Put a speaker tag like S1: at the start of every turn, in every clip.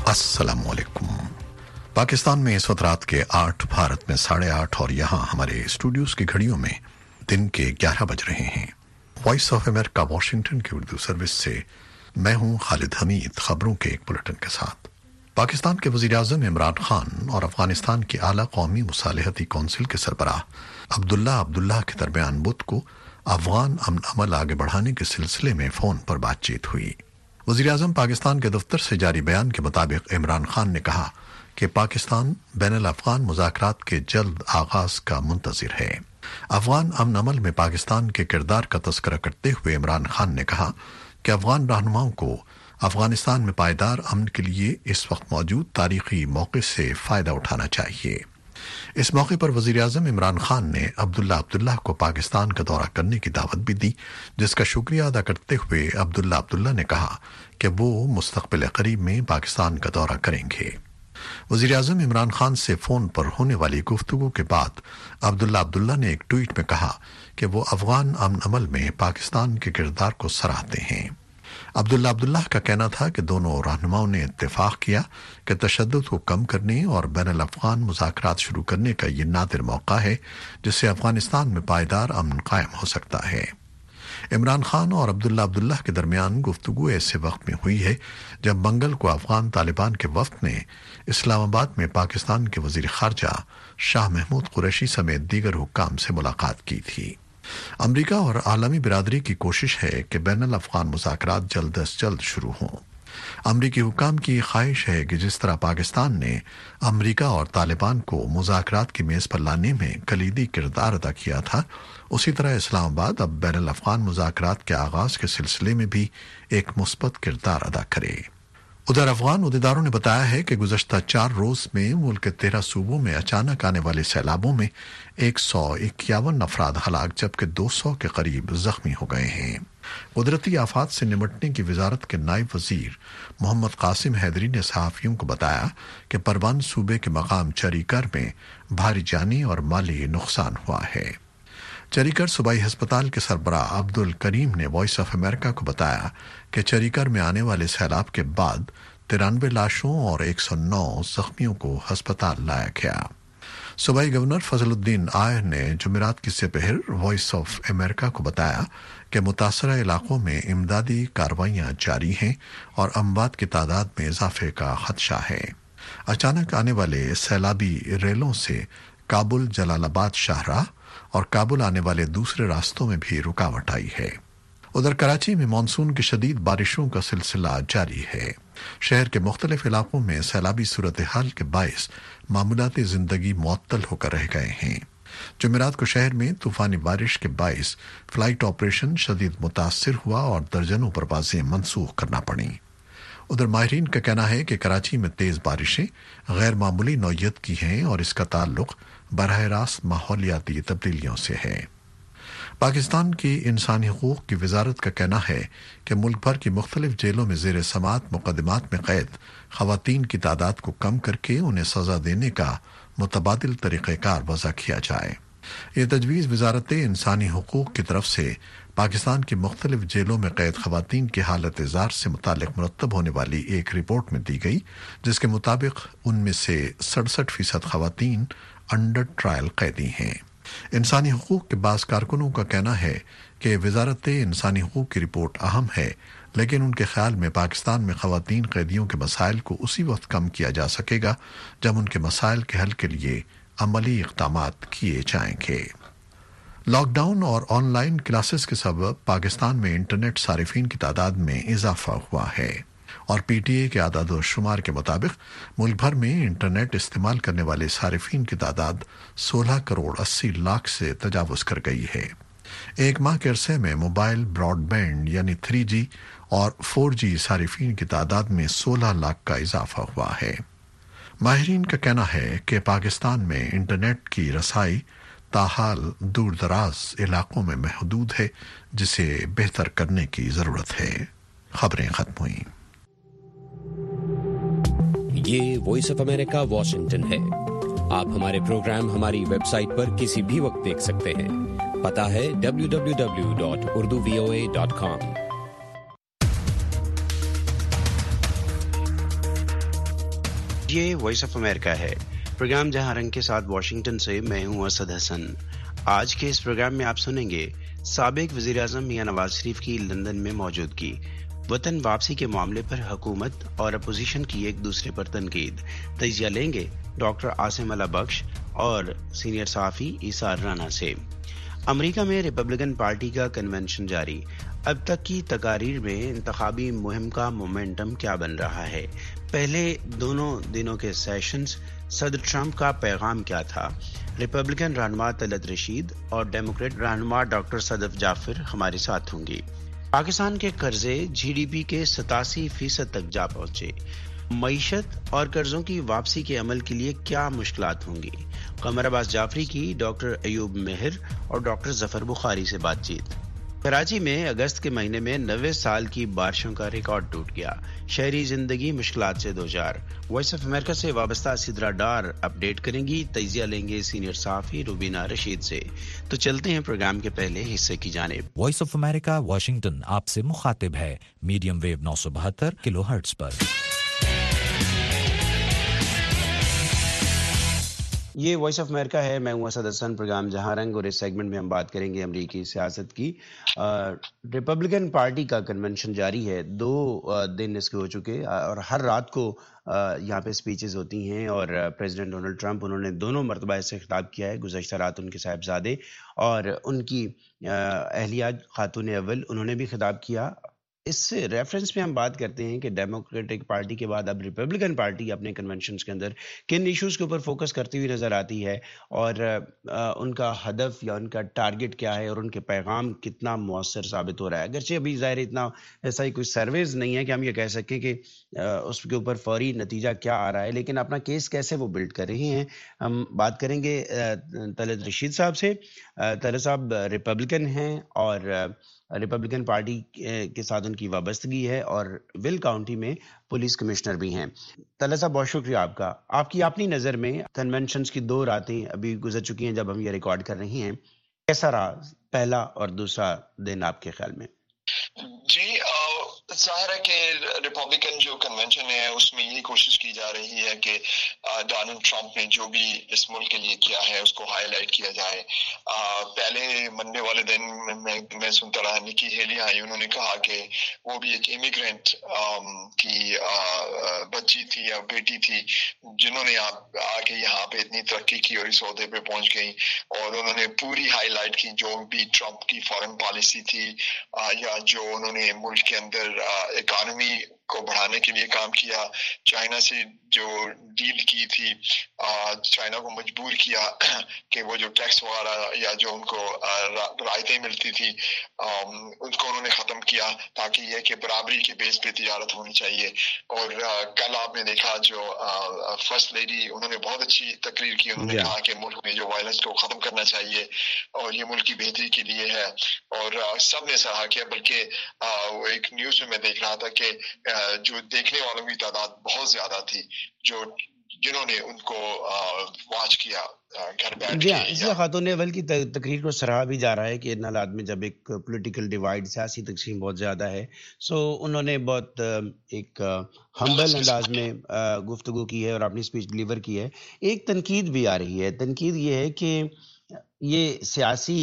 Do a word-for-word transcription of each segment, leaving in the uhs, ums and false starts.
S1: अस्सलाम वालेकुम। पाकिस्तान में इस वक्त रात के आठ, भारत में साढ़े आठ और यहाँ हमारे स्टूडियोज की घड़ियों में दिन के ग्यारह बज रहे हैं। वॉइस ऑफ अमेरिका वाशिंगटन की उर्दू सर्विस से मैं हूँ खालिद हमीद, खबरों के एक बुलेटिन के साथ। पाकिस्तान के वज़ीर-ए-आज़म इमरान खान और अफगानिस्तान की आला कौमी मुसालहती कौंसिल के सरबराह अब्दुल्ला अब्दुल्ला के दरमियान बुध को अफगान अमन अमल आगे बढ़ाने के सिलसिले में फ़ोन पर बातचीत हुई। वज़ीर-ए-आज़म पाकिस्तान के दफ्तर से जारी बयान के मुताबिक इमरान खान ने कहा कि पाकिस्तान बैनुल अफ़गान मुज़ाकरात के जल्द आगाज़ का मुंतज़िर है। अफगान अमन अमल में पाकिस्तान के किरदार का तज़किरा करते हुए इमरान खान ने कहा कि अफगान रहनुमाओं को अफगानिस्तान में पायदार अमन के लिए इस वक्त मौजूद तारीखी मौके से फ़ायदा उठाना चाहिए। इस मौके पर वज़ीर-ए-आज़म इमरान खान ने अब्दुल्ला अब्दुल्ला को पाकिस्तान का दौरा करने की दावत भी दी, जिसका शुक्रिया अदा करते हुए अब्दुल्ला अब्दुल्ला ने कहा कि वो मुस्तक़बिल करीब में पाकिस्तान का दौरा करेंगे। वज़ीर-ए-आज़म इमरान खान से फ़ोन पर होने वाली गुफ्तगू के बाद अब्दुल्ला अब्दुल्ला ने एक ट्वीट में कहा कि वो अफगान अमन अमल में पाकिस्तान के किरदार को सराहते हैं। अब्दुल्ला अब्दुल्ला का कहना था कि दोनों रहनुमाओं ने इत्तेफाक किया कि तशद्दुद को कम करने और बैनुल अफ़गान मुज़ाकरात शुरू करने का ये नादिर मौका है जिससे अफगानिस्तान में पायदार अमन कायम हो सकता है। इमरान खान और अब्दुल्ला अब्दुल्ला के दरमियान गुफ्तगू ऐसे वक्त में हुई है जब मंगल को अफगान तालिबान के वफ़द ने इस्लामाबाद में पाकिस्तान के वज़ीर ख़ारजा शाह महमूद कुरैशी समेत दीगर हुक्काम से मुलाकात की थी। अमरीका और आलमी बिरादरी की कोशिश है कि बैनुल अफ़गान मुज़ाकरात जल्द अज जल्द शुरू हों। अमरीकी हुक्काम की ख्वाहिश है कि जिस तरह पाकिस्तान ने अमरीका और तालिबान को मुज़ाकरात की मेज़ पर लाने में कलीदी किरदार अदा किया था, उसी तरह इस्लामाबाद अब बैनुल अफ़गान मुज़ाकरात के आगाज़ के सिलसिले में भी एक मुस्बत किरदार अदा करे। उधर अफगान उहदेदारों ने बताया है कि गुज़श्ता चार रोज़ में मुल्क के तेरह सूबों में अचानक आने वाले सैलाबों में एक सौ इक्यावन अफराद हलाक जबकि दो सौ के करीब जख्मी हो गए हैं। कुदरती आफात से निमटने की वजारत के नायब वजीर मोहम्मद कासिम हैदरी ने सहाफ़ियों को बताया कि परवान सूबे के मकाम चरीकर में भारी जानी और माली नुकसान हुआ है। चरीकर सूबाई हस्पताल के सरबराह अब्दुल करीम ने वॉइस ऑफ अमेरिका को बताया कि चरीकर में आने वाले सैलाब के बाद तिरानवे लाशों और एक सौ नौ जख्मियों को हस्पताल लाया गया। सूबाई गवर्नर फजलुद्दीन आयर ने जुमेरात की सुबह वॉइस ऑफ अमेरिका को बताया कि मुतासरा इलाकों में इमदादी कार्रवाइयाँ जारी हैं और अमवात की तादाद में इजाफे का खदशा है। अचानक आने वाले सैलाबी रेलों से काबुल जलालाबाद शाहराह और काबुल आने वाले दूसरे रास्तों में भी रुकावट आई है। उधर कराची में मानसून की शदीद बारिशों का सिलसिला जारी है। शहर के मुख्तलिफ इलाकों में सैलाबी सूरत हाल के बायस मामूलाती जिंदगी मुअत्तल होकर रह गए हैं। जुमेरात को शहर में तूफानी बारिश के बायस फ्लाइट ऑपरेशन शदीद मुतासिर हुआ और दर्जनों परवाजें मनसूख करना पड़ी। उधर माहिरीन का कहना है कि कराची में तेज बारिशें गैर मामूली नौयत की हैं और इसका ताल्लुक बरह रास्त माहौलियाती तब्दीलियों से है। पाकिस्तान की इंसानी हकूक़ की वजारत का कहना है कि मुल्क भर की मुख्तलिफ जेलों में ज़ेर समात मुकदमात में कैद ख़वातीन की तादाद को कम करके उन्हें सज़ा देने का मुतबादिल तरीक़ेकार वज़ा किया जाए। ये तजवीज़ वजारत इंसानी हकूक़ की तरफ से पाकिस्तान की मुख्तलिफ जेलों में कैद ख़वातीन की हालत ज़ार से मुतालिक मुरतब होने वाली एक रिपोर्ट में दी गई, जिसके मुताबिक उनमें से सड़सठ फीसद ख़वातीन अंडर ट्रायल कैदी हैं। इंसानी हकूक़ के बाज़ कारकुनों का कहना है कि वजारत इंसानी हकूक़ की रिपोर्ट अहम है, लेकिन उनके ख्याल में पाकिस्तान में ख़वातीन कैदियों के मसाइल को उसी वक्त कम किया जा सकेगा जब उनके मसाइल के हल के लिए अमली इक़दामात किए जाएंगे। लॉकडाउन और ऑनलाइन क्लासेस के सबब पाकिस्तान में इंटरनेट सारिफीन की तादाद में इजाफा हुआ है और पी टी ए के आदाद व शुमार के मुताबिक मुल्क भर में इंटरनेट इस्तेमाल करने वाले सारिफीन की तादाद सोलह करोड़ अस्सी लाख से तजावुज़ कर गई है। एक माह के अरसे में मोबाइल ब्रॉडबैंड यानी थ्री जी और फोर जी सारिफीन की तादाद में सोलह लाख का इजाफा हुआ है। माहिरीन का कहना है कि पाकिस्तान में इंटरनेट की रसाई ताहाल दूर दराज इलाकों में महदूद है, जिसे बेहतर करने की ज़रूरत है। खबरें खत्म हुई।
S2: ये वॉइस ऑफ अमेरिका वाशिंगटन है। आप हमारे प्रोग्राम हमारी वेबसाइट पर किसी भी वक्त देख सकते हैं। पता है W W W dot Urdu V O A dot com. . . . . . . . . . . . . . . . . . . . . . . . . . . . . . . . . . . . . . . . . . . . . . . . . . . . . . . . .
S3: یہ وائس آف امریکہ ہے، پروگرام جہاں رنگ کے ساتھ واشنگٹن سے میں ہوں اسد حسن۔ آج کے اس پروگرام میں آپ سنیں گے سابق وزیر اعظم میاں نواز شریف کی لندن میں موجودگی، وطن واپسی کے معاملے پر حکومت اور اپوزیشن کی ایک دوسرے پر تنقید، تجزیہ لیں گے ڈاکٹر عاصم اللہ بخش اور سینئر صحافی ایثار رانا سے۔ امریکہ میں ریپبلکن پارٹی کا کنونشن جاری، اب تک کی تقاریر میں انتخابی مہم کا مومنٹم کیا بن رہا ہے؟ پہلے دونوں دنوں کے سیشنز، صدر ٹرمپ کا پیغام کیا تھا؟ ریپبلکن رہنما طلعت رشید اور ڈیموکریٹ رہنما ڈاکٹر صدف جعفر ہمارے ساتھ ہوں گی۔ پاکستان کے قرضے جی ڈی پی کے ستاسی فیصد تک جا پہنچے، معیشت اور قرضوں کی واپسی کے عمل کے لیے کیا مشکلات ہوں گی؟ قمر عباس جعفری کی ڈاکٹر ایوب مہر اور ڈاکٹر ظفر بخاری سے بات چیت۔ کراچی میں اگست کے مہینے میں نوے سال کی بارشوں کا ریکارڈ ٹوٹ گیا، شہری زندگی مشکلات سے دوچار۔ وائس آف امریکہ سے وابستہ سدرا ڈار اپڈیٹ کریں گی، تجزیہ لیں گے سینئر صحافی روبینہ رشید سے۔ تو چلتے ہیں پروگرام کے پہلے حصے کی جانب۔
S4: وائس آف امریکہ واشنگٹن آپ سے مخاطب ہے میڈیم ویو نو سو بہتر کلو ہرٹز پر۔
S3: یہ وائس آف امریکہ ہے، میں ہوں اسد حسن، پروگرام جہاں رنگ، اور اس سیگمنٹ میں ہم بات کریں گے امریکی سیاست کی۔ ریپبلکن پارٹی کا کنونشن جاری ہے، دو دن اس کے ہو چکے اور ہر رات کو یہاں پہ سپیچز ہوتی ہیں، اور پریزیڈنٹ ڈونلڈ ٹرمپ انہوں نے دونوں مرتبہ اس سے خطاب کیا ہے، گزشتہ رات ان کے صاحبزادے اور ان کی اہلیہ خاتون اول انہوں نے بھی خطاب کیا۔ اس سے ریفرنس میں ہم بات کرتے ہیں کہ ڈیموکریٹک پارٹی کے بعد اب ریپبلکن پارٹی اپنے کنونشنز کے اندر کن ایشوز کے اوپر فوکس کرتی ہوئی نظر آتی ہے، اور ان کا ہدف یا ان کا ٹارگٹ کیا ہے، اور ان کے پیغام کتنا مؤثر ثابت ہو رہا ہے۔ اگرچہ ابھی ظاہر اتنا ایسا ہی کوئی سرویز نہیں ہے کہ ہم یہ کہہ سکیں کہ اس کے اوپر فوری نتیجہ کیا آ رہا ہے، لیکن اپنا کیس کیسے وہ بلڈ کر رہی ہیں۔ ہم بات کریں گے طلعت رشید صاحب سے۔ طلعت صاحب ریپبلکن ہیں اور ریپبلکن پارٹی کے ساتھ ان کی وابستگی ہے، اور ول کاؤنٹی میں پولیس کمشنر بھی ہیں۔ طلعت صاحب بہت شکریہ آپ کا۔ آپ کی اپنی نظر میں کنونشنز کی دو راتیں ابھی گزر چکی ہیں جب ہم یہ ریکارڈ کر رہی ہیں، کیسا رہا پہلا اور دوسرا دن آپ کے خیال میں؟
S5: جی ظاہر ہے کہ ریپبلکن جو کنونشن ہے اس میں یہی کوشش کی جا رہی ہے کہ ڈونلڈ ٹرمپ نے جو بھی اس ملک کے لیے کیا ہے اس کو ہائی لائٹ کیا جائے۔ پہلے منڈے والے دن میں میں سنتا رہا، نکی ہیلی آئی، انہوں نے کہا کہ وہ بھی ایک امیگرینٹ کی بچی تھی یا بیٹی تھی جنہوں نے آ کے یہاں پہ اتنی ترقی کی اور اس عہدے پہ پہنچ گئی، اور انہوں نے پوری ہائی لائٹ کی جو بھی ٹرمپ کی فارن پالیسی تھی یا جو انہوں نے ملک کے اندر اکانومی کو بڑھانے کے لیے کام کیا، چائنا سے جو ڈیل کی تھی، چائنا کو مجبور کیا کہ وہ جو ٹیکس وغیرہ یا جو ان کو رعایتیں ملتی تھی ان کو انہوں نے ختم کیا، تاکہ یہ کہ برابری کے بیس پہ تجارت ہونی چاہیے۔ اور کل آپ نے دیکھا جو فرسٹ لیڈی، انہوں نے بہت اچھی تقریر کی، انہوں نے کہا کہ ملک میں جو وائلنس کو ختم کرنا چاہیے اور یہ ملک کی بہتری کے لیے ہے، اور سب نے سراہا کیا۔ بلکہ وہ ایک نیوز میں میں دیکھ رہا تھا کہ جو دیکھنے والوں کی تعداد بہت زیادہ تھی جو جنہوں نے ان کو واچ کیا گھر بیٹھ کے۔
S3: جی ہاں، اس لیے خاتون اول کی تقریر کو سراہا بھی جا رہا ہے کہ ان حالات میں جب ایک پولیٹیکل ڈیوائڈ، سیاسی تقسیم بہت زیادہ ہے، سو انہوں نے بہت ایک ہمبل انداز میں گفتگو کی ہے اور اپنی اسپیچ ڈلیور کی ہے۔ ایک تنقید بھی آ رہی ہے، تنقید یہ ہے کہ یہ سیاسی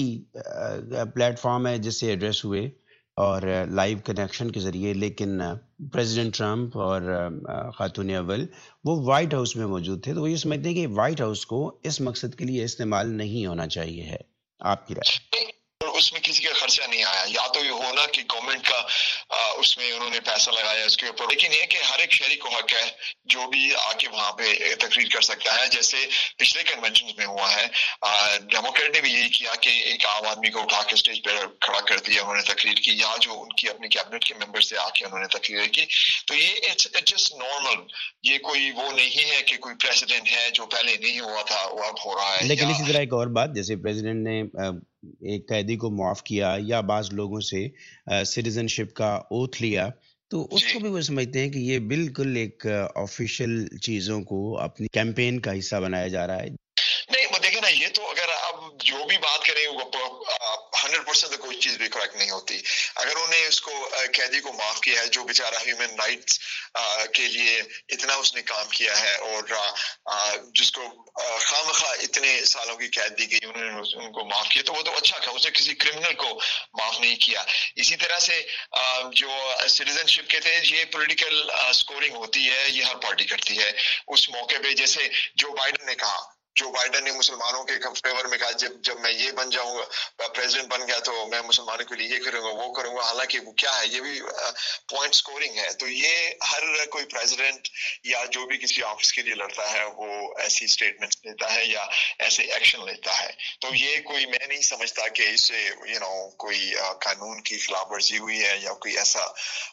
S3: پلیٹ فارم ہے جس سے ایڈریس ہوئے اور لائیو کنیکشن کے ذریعے، لیکن پریزیڈنٹ ٹرمپ اور خاتون اول وہ وائٹ ہاؤس میں موجود تھے، تو وہ یہ سمجھتے ہیں کہ وائٹ ہاؤس کو اس مقصد کے لیے استعمال نہیں ہونا چاہیے ہے۔ آپ کی رائے؟
S5: اس میں کسی کا خرچہ نہیں آیا، یا تو یہ ہونا کہ گورنمنٹ کا اس میں انہوں نے پیسہ لگایا اس کے اوپر، لیکن یہ کہ ہر ایک شہری کو حق ہے جو بھی آ کے وہاں پہ تقریر کر سکتا ہے، جیسے پچھلے کنونشن میں ہوا ہے۔ ڈیموکریٹ نے بھی یہی کیا کہ ایک عام آدمی کو اٹھا کے اسٹیج پہ کھڑا کر دیا، انہوں نے تقریر کی، یا جو ان کی اپنی کیبنٹ کے ممبر سے آ کے انہوں نے تقریر کی۔ تو یہ اٹس جسٹ نارمل، یہ کوئی وہ نہیں ہے کہ کوئی پریسیڈنٹ ہے جو پہلے نہیں ہوا تھا وہ اب ہو رہا ہے۔
S3: لیکن اسی طرح ایک اور بات، جیسے پریزیڈنٹ نے ایک قیدی کو معاف کیا یا بعض لوگوں سے سٹیزن شپ کا اوتھ لیا، تو اس کو بھی وہ سمجھتے ہیں کہ یہ بالکل ایک آفیشیل چیزوں کو اپنی کیمپین کا حصہ بنایا جا رہا ہے۔
S5: نہیں وہ دیکھیں نا، یہ تو اگر اب جو بھی بات کریں وہ ہنڈریڈ ہنڈریڈ پرسینٹ تو کوئی چیز بھی کریکٹ نہیں ہوتی. اگر انہوں نے اس کو قیدی کو معاف کیا ہے جو بیچارہ ہیومن رائٹس کے لیے اتنا اس نے کام کیا ہے اور جس کو خواہ مخواہ اتنے سالوں کی قید دی گئی انہوں نے ان کو معاف کیا تو وہ تو اچھا تھا. اس نے کسی کرمنل کو معاف نہیں کیا. اسی طرح سے جو سٹیزن شپ کے تھے یہ پولیٹیکل اسکورنگ ہوتی ہے یہ ہر پارٹی کرتی ہے. اس موقع پہ جیسے جو بائیڈن نے کہا جو بائیڈن نے مسلمانوں کے فیور میں کہا جب جب میں یہ بن جاؤں گا پریزیڈنٹ بن گیا تو میں مسلمانوں کے لیے یہ کروں گا وہ کروں گا. حالانکہ وہ کیا ہے یہ بھی پوائنٹ سکورنگ ہے. تو یہ ہر کوئی پریزیڈنٹ یا جو بھی کسی آفس کے لیے لڑتا ہے وہ ایسی اسٹیٹمنٹ لیتا ہے یا ایسے ایکشن لیتا ہے. تو یہ کوئی میں نہیں سمجھتا کہ اس سے یو نو کوئی قانون کی خلاف ورزی ہوئی ہے یا کوئی ایسا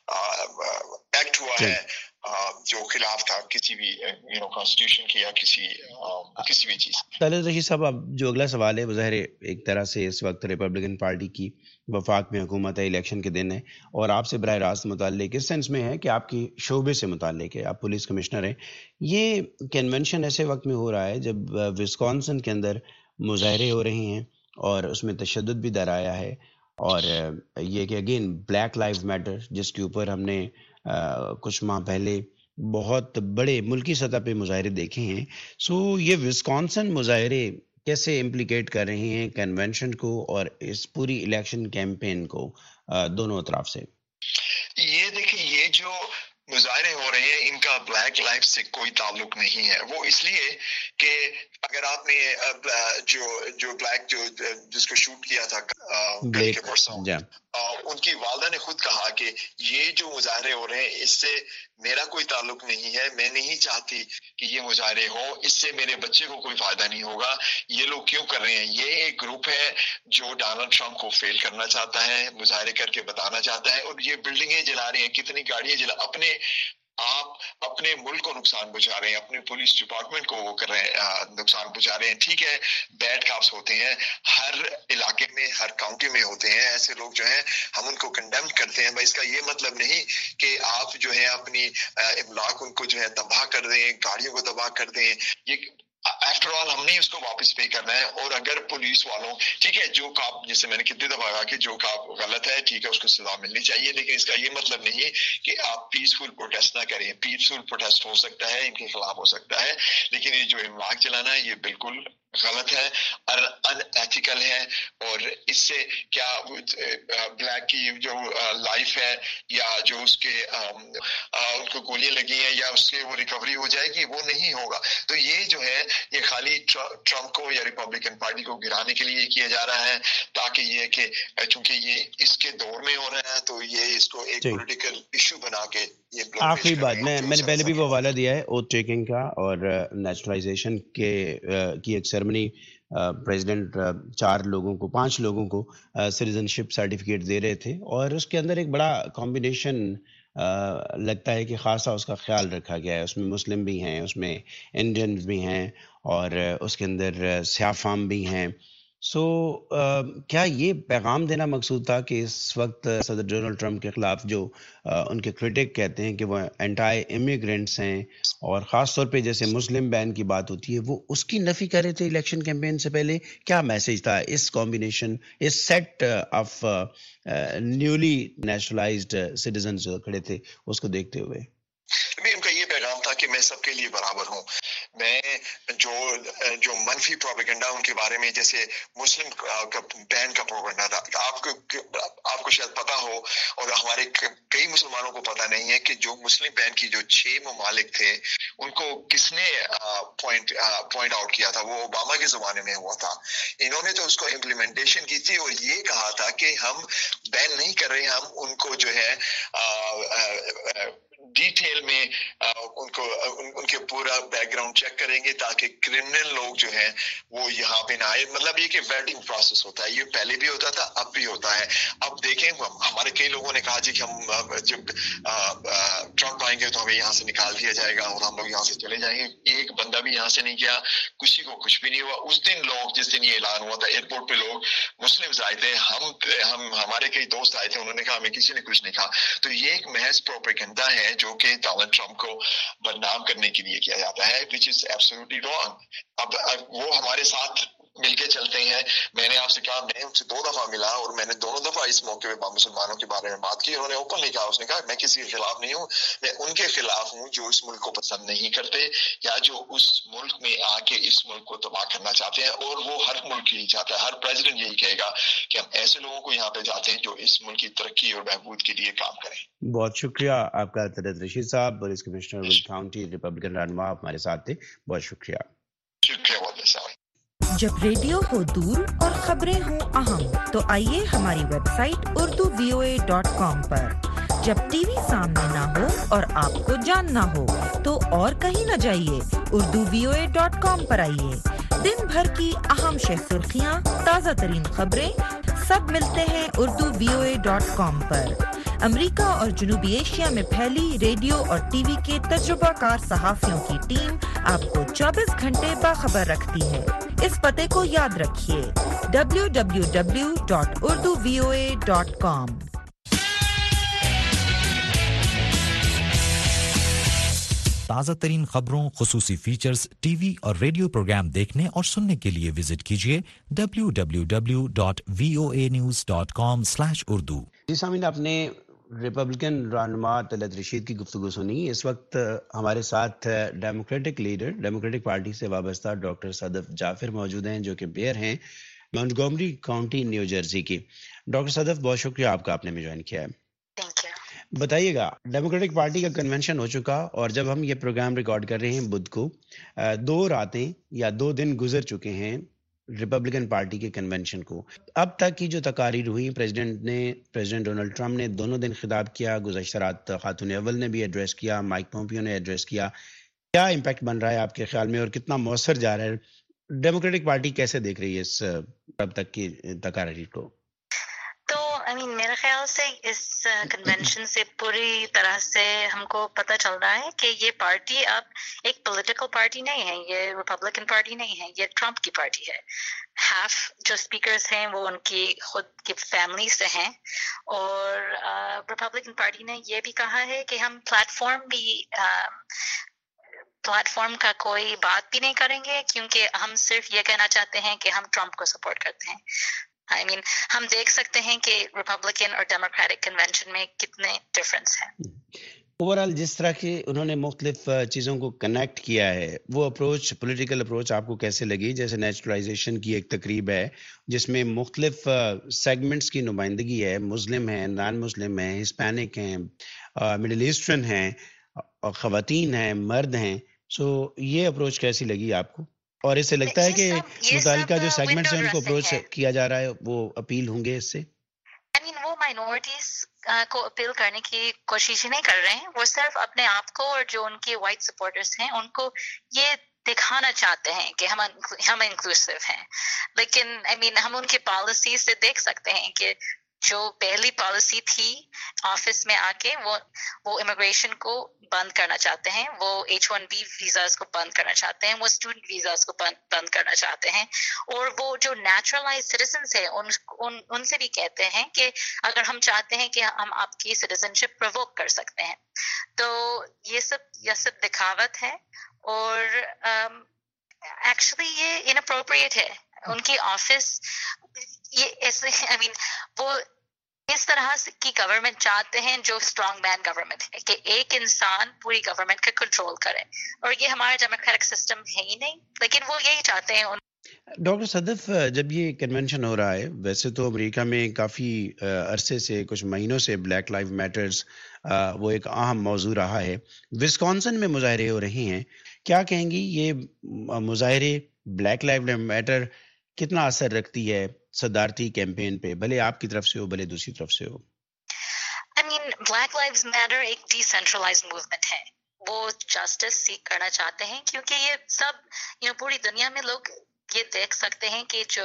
S5: ایکٹ ہوا ہے جو خلاف تھا کسی بھی یو نو کانسٹیٹیوشن کی یا کسی کسی بھی چیز.
S3: طاہر رشید صاحب اب جو اگلا سوال ہے بظاہر ایک طرح سے اس وقت ریپبلکن پارٹی کی وفاق میں حکومت ہے الیکشن کے دن ہے اور آپ سے براہ راست متعلق اس سینس میں ہے کہ آپ کی شعبے سے متعلق ہے آپ پولیس کمشنر ہیں. یہ کنونشن ایسے وقت میں ہو رہا ہے جب وسکانسن کے اندر مظاہرے ہو رہے ہیں اور اس میں تشدد بھی در آیا ہے اور یہ کہ اگین بلیک لائف میٹر جس کے اوپر ہم نے کچھ ماہ پہلے بہت بڑے ملکی سطح پہ مظاہرے دیکھے ہیں. سو یہ وسکانسن مظاہرے کیسے امپلیکیٹ کر رہے ہیں کنونشن کو اور اس پوری الیکشن کیمپین کو دونوں اطراف سے؟
S5: یہ دیکھیں یہ جو مظاہرے ہو رہے ہیں ان کا بلیک لائف سے کوئی تعلق نہیں ہے. وہ اس لیے کہ اگر آپ نے جو جو بلیک جو جس کو شوٹ کیا تھا
S3: بلیک
S5: ان کی والدہ نے خود کہا کہ یہ جو مظاہرے ہو رہے ہیں اس سے میرا کوئی تعلق نہیں ہے. میں نہیں چاہتی کہ یہ مظاہرے ہوں. اس سے میرے بچے کو کوئی فائدہ نہیں ہوگا. یہ لوگ کیوں کر رہے ہیں؟ یہ ایک گروپ ہے جو ڈونلڈ ٹرمپ کو فیل کرنا چاہتا ہے مظاہرے کر کے بتانا چاہتا ہے اور یہ بلڈنگیں جلا رہے ہیں کتنی گاڑیاں جلا اپنے آپ اپنے ملک کو نقصان پہنچا رہے ہیں اپنے پولیس ڈپارٹمنٹ کو وہ کر رہے ہیں نقصان پہنچا رہے ہیں. ٹھیک ہے بیڈ کاپس ہوتے ہیں ہر علاقے میں ہر کاؤنٹی میں ہوتے ہیں ایسے لوگ جو ہیں ہم ان کو کنڈیم کرتے ہیں. بھائی اس کا یہ مطلب نہیں کہ آپ جو ہے اپنی املاک ان کو جو ہے تباہ کر دیں گاڑیوں کو تباہ کر دیں. یہ آفٹر آل ہم نے اس کو واپس پے کرنا ہے. اور اگر پولیس والوں ٹھیک ہے جو کاپ جیسے میں نے کتنی دفعہ کہا کہ جو کاپ غلط ہے ٹھیک ہے اس کو سزا ملنی چاہیے لیکن اس کا یہ مطلب نہیں کہ آپ پیسفل پروٹیسٹ نہ کریں. پیسفل پروٹیسٹ ہو سکتا ہے ان کے خلاف ہو سکتا ہے لیکن یہ جو املاک چلانا ہے یہ بالکل غلط ہے اور ان ایتھیکل ہے. اور اس سے کیا بلیک کی جو لائف ہے یا جو اس کے ان کو گولیاں لگی ہیں یا اس سے وہ ریکوری ہو جائے گی وہ نہیں ہوگا. تو یہ جو ہے یہ خالی ٹرمپ کو یا ریپبلکن پارٹی کو گرانے کے لیے کیا جا رہا ہے تاکہ یہ کہ چونکہ یہ اس کے دور میں ہو رہا ہے تو یہ اس کو ایک پولیٹیکل ایشو بنا کے
S3: آخری بات میں میں نے پہلے بھی وہ حوالہ دیا ہے اوتھ ٹیکنگ کا اور نیچرلائزیشن کے کی ایک سیرمنی پریزیڈنٹ چار لوگوں کو پانچ لوگوں کو سٹیزن شپ سرٹیفکیٹ دے رہے تھے اور اس کے اندر ایک بڑا کمبینیشن لگتا ہے کہ خاصا اس کا خیال رکھا گیا ہے. اس میں مسلم بھی ہیں اس میں انڈینز بھی ہیں اور اس کے اندر سیاہ فام بھی ہیں. سو so, uh, کیا یہ پیغام دینا مقصود تھا کہ اس وقت صدر ڈونلڈ ٹرمپ کے خلاف جو uh, ان کے کرٹک کہتے ہیں کہ وہ اینٹائی امیگرینٹس ہیں اور خاص طور پہ جیسے مسلم بین کی بات ہوتی ہے وہ اس کی نفی کر رہے تھے الیکشن کیمپین سے پہلے؟ کیا میسج تھا اس کمبینیشن اس set of newly nationalized citizens جو کھڑے تھے اس کو دیکھتے ہوئے؟
S5: ان کا یہ پیغام تھا کہ میں سب کے لیے برابر ہوں. میں جو جو منفی پروپیگنڈا ان کے بارے میں جیسے مسلم کا بین کا پروپیگنڈا تھا آپ کو آپ کو شاید پتا ہو اور ہمارے کئی مسلمانوں کو پتا نہیں ہے کہ جو مسلم بین کی جو چھ ممالک تھے ان کو کس نے پوائنٹ پوائنٹ آؤٹ کیا تھا. وہ اوباما کے زمانے میں ہوا تھا. انہوں نے تو اس کو امپلیمنٹیشن کی تھی اور یہ کہا تھا کہ ہم بین نہیں کر رہے ہم ان کو جو ہے ڈیٹیل میں ان کو ان کے پورا بیک گراؤنڈ چیک کریں گے تاکہ کرمنل لوگ جو ہیں وہ یہاں پہ نہ آئے. مطلب یہ کہ ویٹنگ پروسیس ہوتا ہے یہ پہلے بھی ہوتا تھا اب بھی ہوتا ہے. اب دیکھیں ہمارے کئی لوگوں نے کہا جی کہ ہم جب ٹرمپ آئیں گے تو ہمیں یہاں سے نکال دیا جائے گا اور ہم لوگ یہاں سے چلے جائیں گے. ایک بندہ بھی یہاں سے نہیں گیا کسی کو کچھ بھی نہیں ہوا. اس دن لوگ جس دن یہ اعلان ہوا تھا ایئرپورٹ پہ لوگ مسلم آئے تھے ہم ہم ہمارے کئی دوست آئے تھے انہوں نے کہا ہمیں کسی نے کچھ نہیں کہا. تو یہ ایک محض پروپیگنڈا ہے جو کہ ڈونلڈ ٹرمپ کو بدنام کرنے کے لیے کیا جاتا ہے which is absolutely wrong. اب وہ ہمارے ساتھ مل کے چلتے ہیں. میں نے آپ سے کہا میں ان سے دو دفعہ ملا اور میں نے دونوں دفعہ اس موقع پہ مسلمانوں کے بارے میں بات کی. انہوں نے اوپنلی کہا, اس نے کہا میں کسی کے خلاف نہیں ہوں, میں ان کے خلاف ہوں جو اس ملک کو پسند نہیں کرتے یا جو اس ملک میں آ کے اس ملک کو تباہ کرنا چاہتے ہیں. اور وہ ہر ملک یہی چاہتا ہے, ہر پریزیڈنٹ یہی کہے گا کہ ہم ایسے لوگوں کو یہاں پہ جاتے ہیں جو اس ملک کی ترقی اور بہبود کے لیے کام کریں.
S3: بہت شکریہ آپ کا طلعت رشید صاحب, police commissioner Will County Republican رہنما, ہمارے ساتھ تھے. بہت شکریہ.
S5: شکریہ بہت صاحب.
S6: جب ریڈیو ہو دور اور خبریں ہوں اہم تو آئیے ہماری web site Urdu V O A dot com پر. جب ٹی وی سامنے نہ ہو اور آپ کو جاننا ہو تو اور کہیں نہ جائیے, Urdu V O A dot com پر آئیے. دن بھر کی اہم شہ سرخیاں, تازہ ترین خبریں سب ملتے ہیں Urdu V O A dot com پر. امریکہ اور جنوبی ایشیا میں پھیلی ریڈیو اور ٹی وی کے تجربہ کار صحافیوں کی ٹیم آپ کو چوبیس گھنٹے باخبر رکھتی ہے. اس پتے کو یاد رکھیے, W W W dot Urdu V O A dot com.
S4: تازہ ترین خبروں, خصوصی فیچرز, ٹی وی اور ریڈیو پروگرام دیکھنے اور سننے کے لیے وزٹ کیجیے W W W dot V O A news dot com slash Urdu.
S3: جی سامعین, آپ نے ریپبلکن رہنما طلعت رشید کی گفتگو سنی. اس وقت ہمارے ساتھ ڈیموکریٹک لیڈر, ڈیموکریٹک پارٹی سے وابستہ ڈاکٹر صدف جعفر موجود ہیں, جو کہ میئر ہیں مونٹگومری کاؤنٹی نیو جرسی کی. ڈاکٹر صدف, بہت شکریہ آپ کا, آپ نے ہمیں جوائن کیا ہے. بتائیے گا, ڈیموکریٹک پارٹی کا کنونشن ہو چکا اور جب ہم یہ پروگرام ریکارڈ کر رہے ہیں بدھ کو, دو راتیں یا دو دن گزر چکے ہیں ریپبلکن پارٹی کے کنونشن کو. اب تک کی جو تقاریر ہوئی, پریزیڈنٹ نے پریزیڈنٹ ڈونلڈ ٹرمپ نے دونوں دن خطاب کیا, گزشتہ رات خاتون اول نے بھی ایڈریس کیا, مائک پومپیو نے ایڈریس کیا. کیا امپیکٹ بن رہا ہے آپ کے خیال میں اور کتنا مؤثر جا رہا ہے؟ ڈیموکریٹک پارٹی کیسے دیکھ رہی ہے اس اب تک کی تقاریر کو؟
S7: تو آئی مین میرے خیال سے اس کنونشن سے پوری طرح سے ہم کو پتہ چل رہا ہے کہ یہ پارٹی اب ایک پولیٹیکل پارٹی نہیں ہے, یہ ریپبلکن پارٹی نہیں ہے, یہ ٹرمپ کی پارٹی ہے. ہاف جو اسپیکرز ہیں وہ ان کی خود کی فیملی سے ہیں, اور ریپبلکن پارٹی نے یہ بھی کہا ہے کہ ہم پلیٹ فارم بھی پلیٹ فارم کا کوئی بات بھی نہیں کریں گے, کیونکہ ہم صرف یہ کہنا چاہتے ہیں کہ ہم ٹرمپ کو سپورٹ کرتے ہیں. آئی مین ہم دیکھ سکتے ہیں کہ ریپبلکن اور ڈیموکریٹک کنونشن میں کتنے ڈفرینس ہیں.
S3: اوورال جس طرح کے انہوں نے مختلف چیزوں کو کنیکٹ کیا ہے, وہ اپروچ, پولیٹیکل اپروچ آپ کو کیسے لگی؟ جیسے نیچرلائزیشن کی ایک تقریب ہے جس میں مختلف سیگمنٹس کی نمائندگی ہے, مسلم ہیں, نان مسلم ہیں, ہسپینک ہیں, مڈل ایسٹرن ہیں, خواتین ہیں, مرد ہیں. سو یہ اپروچ کیسی لگی آپ کو؟ اور اس سے لگتا ہے کہ متعلقہ جو سیگمنٹس ہیں ان کو اپروچ کیا جا رہا ہے وہ اپیل ہوں گے اس سے؟
S7: آئی مین وہ مائنورٹیز کو اپیل کرنے کی کوشش ہی نہیں کر رہے ہیں, وہ صرف اپنے آپ کو اور جو ان کے وائٹ سپورٹرز ہیں ان کو یہ دکھانا چاہتے ہیں کہ ہم ہم انکلوسیو ہیں. لیکن آئی مین ہم ان کے پالیسی سے دیکھ سکتے ہیں کہ جو پہلی پالیسی تھی آفس میں آ کے وہ وہ امیگریشن کو بند کرنا چاہتے ہیں, وہ ایچ ون بی ویزاز کو بند کرنا چاہتے ہیں, وہ اسٹوڈنٹ ویزاز کو بند کرنا چاہتے ہیں, اور وہ جو نیچرلائز سٹیزنس ہیں ان, ان ان سے بھی کہتے ہیں کہ اگر ہم چاہتے ہیں کہ ہم آپ کی سٹیزن شپ پرووک کر سکتے ہیں. تو یہ سب یہ سب دکھاوت ہے, اور ایکچولی یہ اناپروپریٹ ہے. ان کی آفس یہ ایسے آئی مین وہ اس طرح کی گورنمنٹ چاہتے ہیں جو اسٹرانگ مین گورنمنٹ ہے, کہ ایک انسان پوری گورنمنٹ کا کنٹرول کرے, اور یہ ہمارا ڈیموکریٹک سسٹم ہے ہی نہیں, لیکن وہ یہی چاہتے ہیں.
S3: ڈاکٹر صدف, جب یہ کنونشن ہو رہا ہے, ویسے تو امریکہ میں کافی عرصے سے, کچھ مہینوں سے بلیک لائف میٹرز وہ ایک اہم موضوع رہا ہے. وسکونسن میں مظاہرے ہو رہے ہیں, کیا کہیں گی یہ مظاہرے بلیک لائف میٹر کتنا اثر رکھتی ہے صدارتی کیمپین پہ, بھلے آپ کی طرف سے ہو بھلے دوسری طرف سے ہو؟
S7: I mean black lives matter ایک ڈی سینٹرلائزڈ موومنٹ ہے, وہ جسٹس سیک کرنا چاہتے ہیں, کیونکہ یہ سب یو نو پوری دنیا میں لوگ یہ دیکھ سکتے ہیں کہ جو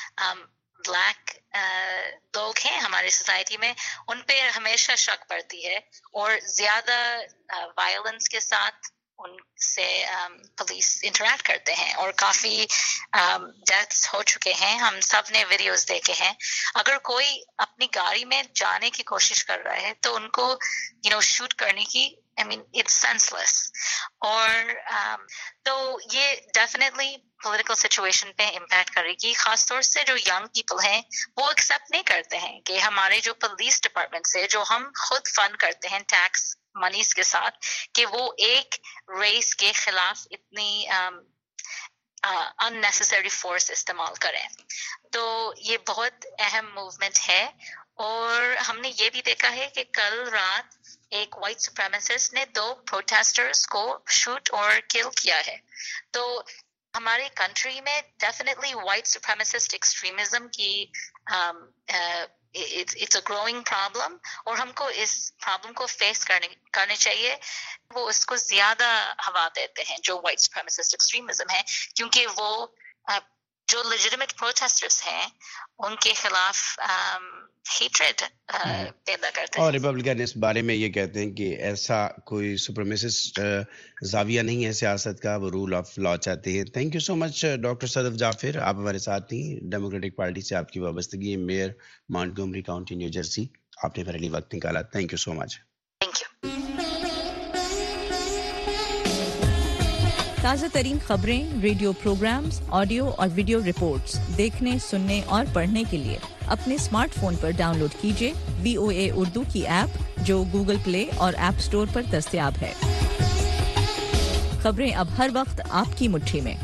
S7: بلیک لوگ ہیں ہماری سوسائٹی میں ان پہ ہمیشہ شک پڑتی ہے, اور زیادہ وائلنس کے ساتھ ان سے پولیس انٹریکٹ کرتے ہیں, اور کافی ڈیتھس ہو چکے ہیں. ہم سب نے ویڈیوز دیکھے ہیں. اگر کوئی اپنی گاڑی میں جانے کی کوشش کر رہا ہے تو ان کو یو نو شوٹ کرنے کی I mean, it's senseless. اور um, تو یہ definitely political situation پہ impact کرے گی, خاص طور سے جو young people ہیں وہ accept نہیں کرتے ہیں کہ ہمارے جو police department سے جو ہم خود fund کرتے ہیں tax monies کے ساتھ, کہ وہ ایک race کے خلاف اتنی um, uh, unnecessary force استعمال کریں. تو یہ بہت اہم موومنٹ ہے. اور ہم نے یہ بھی دیکھا ہے کہ کل رات ایک وائٹ سپریمیسسٹ نے دو پروٹیسٹرز کو شوٹ اور کل کیا ہے. تو ہمارے کنٹری میں ڈیفینیٹلی وائٹ سپریمیسسٹ ایکسٹریمزم کی اٹس اے گروئنگ پرابلم, اور ہم کو اس پرابلم کو فیس کرنے کرنے چاہیے. وہ اس کو زیادہ ہوا دیتے ہیں جو وائٹ سپریمیسسٹ ایکسٹریمزم ہے, کیونکہ وہ جو لیجیٹمیٹ پروٹیسٹرز ہیں ان کے خلاف ہیٹریڈ پیدا کرتے ہیں.
S3: اور ریپبلکن اس بارے میں یہ کہتے ہیں کہ ایسا کوئی سپریمیسسٹ زاویہ نہیں ہے سیاست کا, وہ رول آف لا چاہتے ہیں. Thank you so much doctor Sadaf Jafar, آپ ہمارے ساتھ تھیں. ڈیموکریٹک پارٹی سے آپ کی وابستگی, mayor Montgomery county New Jersey, آپ نے میرے لیے وقت نکالا. Thank you so much.
S7: Thank you.
S8: تازہ ترین خبریں, ریڈیو پروگرامز, آڈیو اور ویڈیو رپورٹس دیکھنے, سننے اور پڑھنے کے لیے اپنے اسمارٹ فون پر ڈاؤن لوڈ کیجیے وی او اے اردو کی ایپ, جو گوگل پلے اور ایپ اسٹور پر دستیاب ہے. خبریں اب ہر وقت آپ کی مٹھی میں.